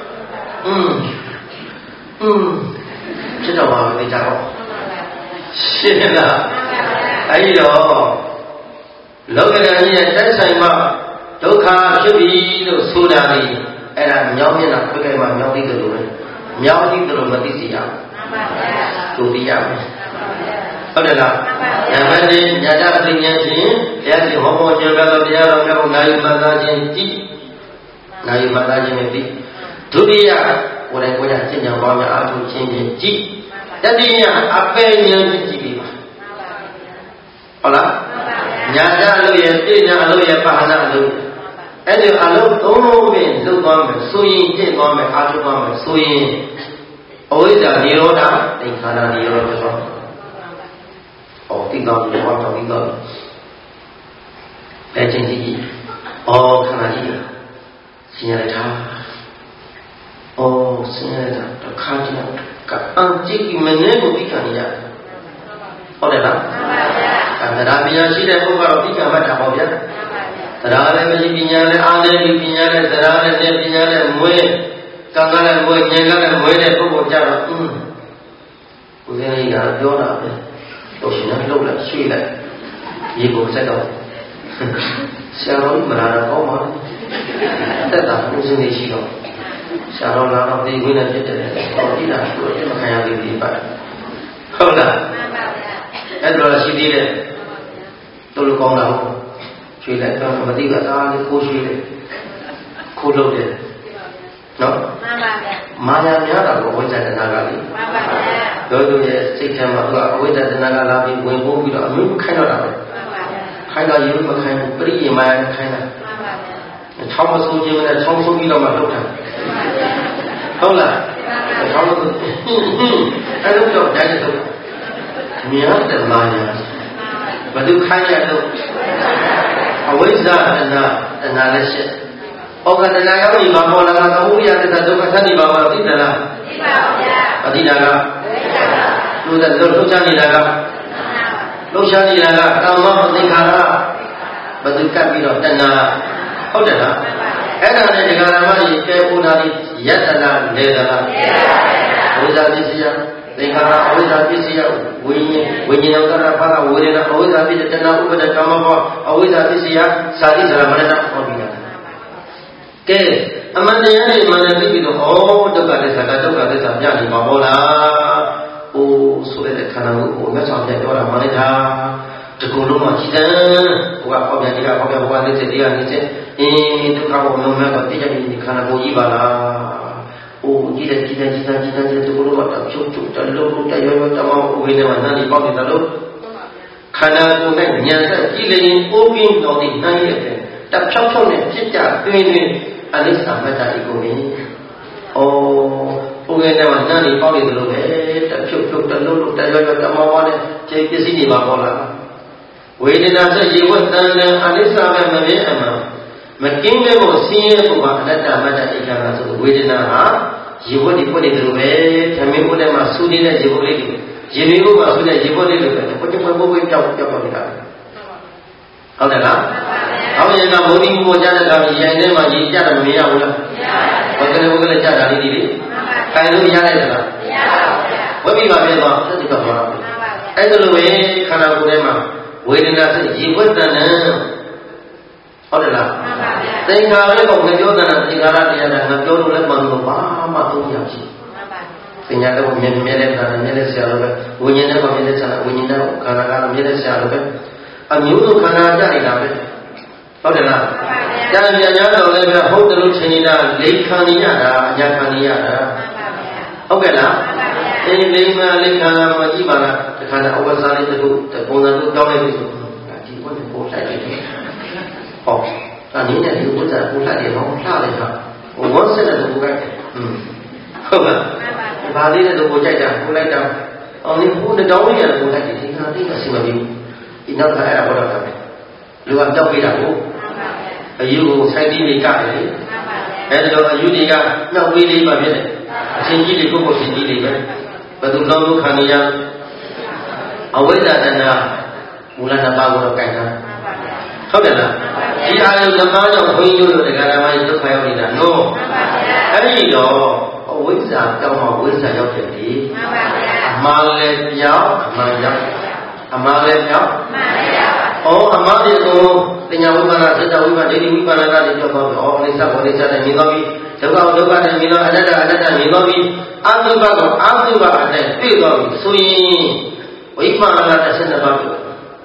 Speaker 1: ဖြစ်တော့ပါလေကြတော့ရှင်းလားအဲ့ဒီတော့လောကဓာတ်ကြီးရဲ့တိုက်ဆိုင်မှာဒုက္ခဖြစ်ပြီလို့ဆိုတာလေအဲ့ဒါမြောင်းမျက်နှာခွေးကမှမြောင်းသိတယ်လို့ပဲမြောင်းသိတယ်လို့မသိစီရဘူးသူသိရမယ်ဟုတ်တယ်လားဉာဏ်နဲ့ညာတပညာဖြင့်ဘုရားရှင်ဟောပေါ်ကျမ်းတော်တရားတော်များကိုနာယူမှတ်သားခြင်းကြည့်နာယူမှတ်သားခြင်းနဲ့ပြီးဒုတိယကိုယ်တိုင်ကိုယ်တိုင်ကျင့်ကြံပါများအားထုတ်ခြင်းဖြင့်ကြည့်တတိယအပေဉာဏ်ဖြင့်ကြည့်ပြီးပါဟုတ်လားညာတလို့ရပြညာလို့ရပါဠိလို့အဲ့ဒီအလုံးသုံးလုံးပင်လုပ်သွားမယ်ဆိုရင်ကျင့်သွားမယ်အားထုတ်သွားမယ်ဆိုရင်အဝိဇ္ဇာនិရောဓသင်္ခါရនិရောဓဆိုတိတော်ဘုရားတော်ပြီးတော့အဲ့ချင်းကြီးခဏကြီးဆင်းရဲထားဆင်းရဲတာတစ်ခါကျတော့ကအန်ကြည့်ပြီးမနေကိုပြီးခံရဟုတ်တယ်လားတရားပညာရှိတဲ့ပုဂ္ဂိုလ်ကတော့ပြီးခံမှတ်တာပေါ့ဗျာတရားလည်းမရှိပညာလည်းအားလည်းပြီးပညာလည်းတရားလည်းသိပညာလည်းမွေးကံကလည်းမွေးဉာဏ်ကလည်းမွေးတဲ့ပုဂ္ဂိုလ်ကြတော့ဦးဇင်းကြီးကပြောတာပဲတော့ရှင်ကလှုပ်လိုက်ရွှေ့လိုက်ရေကိုဆက်တော့ဆရာတော်မလာတော့ကောင်းပါဘူးတက်တာဦးဇင်းနေရှိတော့ဆရာတော်လာတော့ဒီဝိနည်းဖြစ်တယ်ဟောဒီလားတို့မခံရသေးဘူးပါဟုတ်လားမှန်ပါဗျာအဲ့တော့ရှိသေးတယ်တို့လိုကောင်းတာဟုတ်ရွှေ့လိုက်တော့မသိကသားလေးခိုးရွှေ့တယ်ခိုးလုပ်တယ်နော်မှန်ပါဗျာမာယာများတာကိုဝိဇ္ဇာတဏှာကလေမှန်ပါဗျာတို့ရဲ့စိတ်ထဲမှာသူကအဝိဇ္ဇာတဏှာကလာပြီးဝင်ပိုးပြီးတော့အမျိုးခိုင်းတော့တာပဲမှန်ပါဗျာခိုင်းတော့ရေမခိုင်းဘူးပရိယေမာယာခိုင်းတာမှန်ပါဗျာချောင်းမဆိုးခြင်းနဲ့ချောင်းဆိုးပြီးတော့မှလုပ်တာဟုတ်လားချောင်းဆိုးအဲ့လိုတော့တိုင်းတော့များတယ်မာယာဘယ်သူခိုင်းရတော့အဝိဇ္ဇာတဏှာလည်းရှိဩဃတဏှာရောက်ပြီးမပေါ်လာတာသမုဒိယသစ္စာဒုက္ခသတိပါပါသိတယ်လားသိပါဗျာအတိတာကသိတာကလှုပ်ရှားနေတာကလှုပ်ရှားနေတာကကာမသင်္ခါရဘယ်သူကပ်ပြီးတော့တဏှာဟုတ်တယ်လားအဲ့ဒါနဲ့ဒကာရမကြီးကဲဥနာတိယတနာလေသလားဝိဇ္ဇာပစ္စယသင်္ခါရအဝိဇ္ဇာပစ္စယဝိညာဉ်ကရပါကဝေဒနာအဝိဇ္ဇာပစ္စယတဏှာဥပဒကာမဘောအဝိဇ္ဇာပစ္စယသာတိသရမရဏဟောပြီးတာကဲအမှန်တရားနဲ့မှန်တယ်ပြီးတော့ဒုက္ခသစ္စာကဒုက္ခသစ္စာပြနေပါဘောလားဆိုတဲ့ခန္ဓာကိုမြတ်စွာဘုရားပြောတာမှန်တာဒီကုလုံးမှာကြည်တန်းဟိုကဟောပြတရားဟောပြဘဝနဲ့စိတ်တရားနဲ့စိတ်ဒုက္ခကိုလုံးဝတော့သိကြတယ်ဒီခန္ဓာကိုကြီးပါလားကြည်တယ်ဒီကုလုံးမှာတော့ချုပ်တလုံးတရောတမောဝိနေမှာနားလေးပေါက်နေတယ်လို့ခန္ဓာကိုယ်နဲ့ဉာဏ်ဆက်ကြည့်လျင်အိုးပြင်းတော်ဒီနိုင်ရဲ့တဖြောက်ဖြောက်နဲ့ဖြစ်ကြတွင်အနိစ္စမတ္တဤကိုနေဘုရားနဲ့နားလေးပေါက်နေတယ်လို့ပဲတဖြုတ်တလုံးတရောတမောဝနဲ့ခြေပစ္စည်းတွေပါပေါ်လာဝေဒနာဆက်ရေဝတ်တန်တန်အနိစ္စပဲမမြင်အမှန်မကင်းမဲ့ဖို့ဆင်းရဲဖို့ကအနတ္တမတ္တဧကံဆိုဝေဒနာဟာရေဝတ်တွေပွက်နေတယ်လို့ပဲဓမ္မင်းဘုရားမှာဆူနေတဲ့ရေဝတ်လေးတွေရေမီးဘုရားဆူတဲ့ရေဝတ်လေးတွေပဲပွက်ပြောက်နေတာဟုတ်တယ်လားဟုတ်ရဲ့ကမိုးဒီဘုရားတဲ့ကရိုင်ထဲမှာရေကြတယ်မရဘူးလားမရပါဘူးဘယ်ကလေးကြတာလေးဒီလေခိုင်လို့ရလိုက်သလားမရပါဘူးဗျာဝိပိပါပြတော့သတိကပေါ်လာအဲ့ဒါလိုပဲခန္ဓာကိုယ်ထဲမှာဝေဒနာစိတ်ရေဝတ်တန်နဲ့ဟုတ်တယ်လားသင်္ခါရကိုငါပြောတာသင်္ခါရတရားနဲ့ငါပြောလို့လည်းမှန်လို့ဘာမှသုံးရရှိပညာတော့မြင်မြင်တဲ့ခန္ဓာမြင်တဲ့ဆရာလိုပဲဝိညာဉ်နဲ့မြင်တဲ့ဆရာဝိညာဉ်နဲ့ခန္ဓာကမြင်တဲ့ဆရာလိုပဲအမျိုးစုခန္ဓာကြနေတာပဲဟုတ်တယ်လားကျန်ပြန်ရတော့လည်းပဲဟုတ်တယ်လို့ထင်နေတာလိန်ခံနေရတာအညာခံနေရတာဟုတ်ကဲ့လားလိန်ခံမကြည့်ပါလားတခါတော့အဝဇ္ဇာလေးတူပုံစံတူတောင်းလိုက်ပြီဆိုဒီဘုန်းကြီးပို့လိုက်တယ်ဟောဒါနည်းနဲ့ဒီဘုရားပို့လိုက်တယ်ဟောလှလိုက်တာဝတ်ဆက်တဲ့ဘုရားဟုတ်လားဘာလေးနဲ့တော့ပို့ကြိုက်တာပို့လိုက်တာအောင်ဒီဘုန်းတောင်းလိုက်ရတယ်ပို့လိုက်တယ်ဒီခါတိတ်အစီမပြေဘူးဒီနောက်ခါအဲ့ဒါဘောတော့တယ်လူကတောက်ပေးတာကိုအယူကိုဆိုင်တီးနေကြတယ်လေအဲ့ဒါတော့အယူတွေကနှောက်ပေးလေးပါဖြစ်တယ်အရှင်ကြီးတွေကိုကိုရှင်ကြီးတွေပဲဘယ်သူကောင်းလို့ခံရအဝိဇ္ဇာတဏ္ဍမူလနှစ်ပါးကိုတော့ကြိုက်တာဟုတ်တယ်လားဒီအားလုံးနှစ်ပါးကြောင့်ဘုန်းကြီးတို့တရားဓမ္မကြီးဒုက္ခရောက်နေတာနော်အဲ့ဒီတော့အဝိဇ္ဇာကြောင့်ဝိဇ္ဇာရောက်တယ်လေအမှားလည်းပြောင်းအမှန်ရောက်အမှားလည်းပြောင်းအမှားတွေကိုတင်ညာဝိပါဒစိတ္တဝိပါဒဒိဋ္ဌိဝိပါဒကတွေပြောတော့ဩအိစ္ဆဘောအိစ္ဆနဲ့မြင်တော့ပြီဒုက္ခနဲ့မြင်တော့အနတ္တမြင်တော့ပြီအတုပကအတိုင်းတွေ့တော့ပြီဆိုရင်ဝိပါဒက12ပါးဟုတ်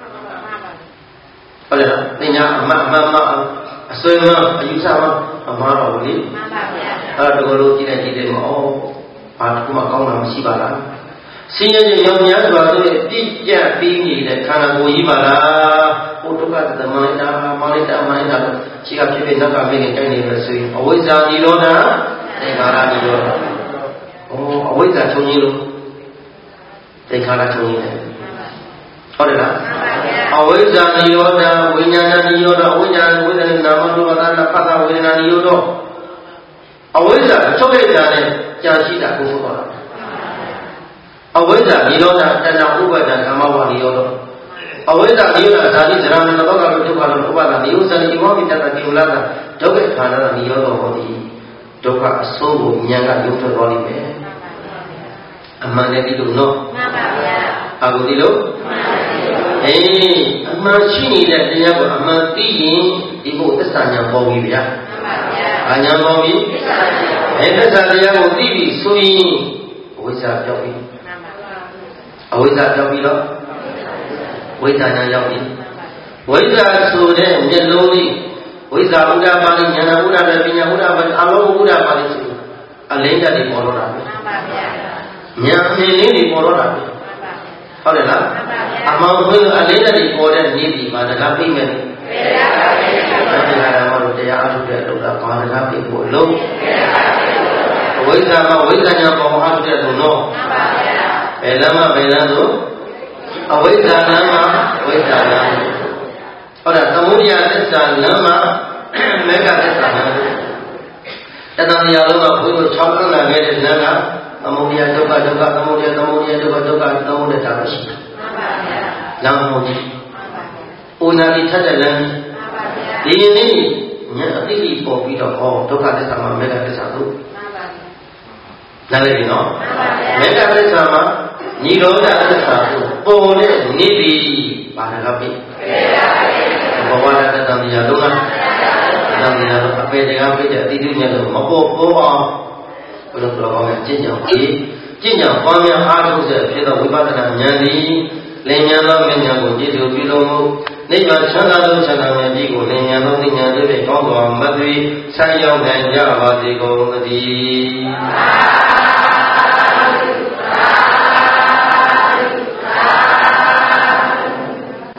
Speaker 1: တယ်လားတင်ညာအမှန်အစွဲမအယူဆမအမှားတော့ဘူးလေမှန်ပါဗျာအဲ့ဒါတို့ကြည့်တယ်မဩဘာတစ်ခုမှကောင်းတာမရှိပါလားဆင်းရဲခြင်းရောင်များစွာတို့ပြည့်ပြတ်ပြီးနေတဲ့ခန္ဓာကိုယ်ကြီးပါလားဘုဒ္ဓကသမဏတာမာလိတာမိုင်းတာရှိကဖြစ်ဖြစ်နောက်ကမင်းနဲ့တိုက်နေလို့ဆိုရင်အဝိဇ္ဇာនិရောဓသင်္ခါရនិရောဓအဝိဇ္ဇာချုပ်ကြီးလို့သင်္ခါရချုပ်ကြီးတယ်ဟုတ်တယ်လားအဝိဇ္ဇာនិရောဓဝိညာဏនិရောဓအဝိညာဏဝိသနာမရူပသနာဖတ်တာဝေဒနာនិရောဓအဝိဇ္ဇာချုပ်လိုက်တာနဲ့ကြာရှိတာကိုဆိုတော့အဝိဇ္ဇာនិရောဓတဏှာဥပါဒံကာမဝနိရောဓအဝိဇ္ဇာនិရောဓဓာတိဇရာမနောကဒုက္ခလောဥပါဒနိရောဓနိဝမိတတတိဝလကဒုက္ခခန္ဓာနိရောဓဟောတိဒုက္ခအဆုံးကိုဉာဏ်ကရုပ်ထွက်သွားလိမ့်မယ်အမှန်တည်းဒီလိုနော်မှန်ပါဗျာဘာကိုဒီလိုမှန်ပါဗျာအမှန်ရှိနေတဲ့တရားကိုအမှန်သိရင်ဒီဘုသစ္စာဉာဏ်ပေါ်ပြီဗျာမှန်ပါဗျာဘာဉာဏ်ပေါ်ပြီသစ္စာတရားကိုသိပြီဆိုရင်အဝိဇ္ဇာပြောက်ပြီအဝိဇ္ဇာပြောက်ပြီးတော့ဝိဇ္ဇာဉာဏ်ရောက်ပြီဝိဇ္ဇာဆိုတဲ့မျက်လုံးလေးဝိဇ္ဇာဥဒ္ဒပါဠိဉာဏဥဒ္ဒပဲပညာဥဒ္ဒပဲအလုံးဥဒ္ဒပါဠိဆိုအလင်းဓာတ်တွေပေါ်တော့တာပဲမှန်ပါဗျာဉာဏ်အမြင်လေးတွေပေါ်တော့တာပဲဟုတ်တယ်လားအမောင်ခွင့်အလင်းဓာတ်တွေပေါ်တဲ့နေ့ဒီမှာတကားပြိမယ်တရားပါပဲတရားအားထုတ်တဲ့လောက်တာဘာတကားပြိဖို့လုံးဝိဇ္ဇာမှာဝိဇ္ဇာဉာဏ်ပေါ်အားထုတ်တဲ့သူတော့မှန်ပါဗျာဘယ်လမ်းဆိုအဝိဇ္ဇာလမ်းမှာဝိဇ္ဇာလမ်းဟုတ်တယ်သမုဒယသစ္စာလမ်းမှာမေဃသစ္စာလမ်းတဏှာတရားလုံးကဘုရား6ခန်းလာခဲ့တဲ့လမ်းကသမုဒယဒုက္ခသမုဒယဒုက္ခသုံးတဲ့တာရှိတယ်မှန်ပါဗျာလမ်းဟုတ်ပြီအိုနာတိထက်တဲ့လမ်းမှန်ပါဗျာဒီနေ့ဉာဏ်အသိပေါ်ပြီးတော့ဒုက္ခသစ္စာမှာမေဃသစ္စာတို့နားလည်ပြီနော်မေတ္တာသစ္စာမှာនិရောဓသစ္စာကိုပေါ်တဲ့နေပြီပါရကပိဘဝရတ္တမြာလုံးလားတမြာလုံးအပေတကပိတဲ့အတိအကျလို့မပေါ်အောင်ဘုရားတော်ကောင်းရဲ့ကျင့်ကြံပြီးကျင့်ကြံပွားများအားထုတ်တဲ့ဖြစ်သောဝိပဿနာဉာဏ်သည်လင်ညာသောဉာဏ်ကိုကြည့်သူပြုလို့မူနိဗ္ဗာန်ချမ်းသာသောချမ်းသာမြတ်ကြီးကိုလင်ညာသောဉာဏ်တို့ဖြင့်ကောင်းစွာမသွေဆိုင်ရောက်နိုင်ကြပါစေကုန်သတည်း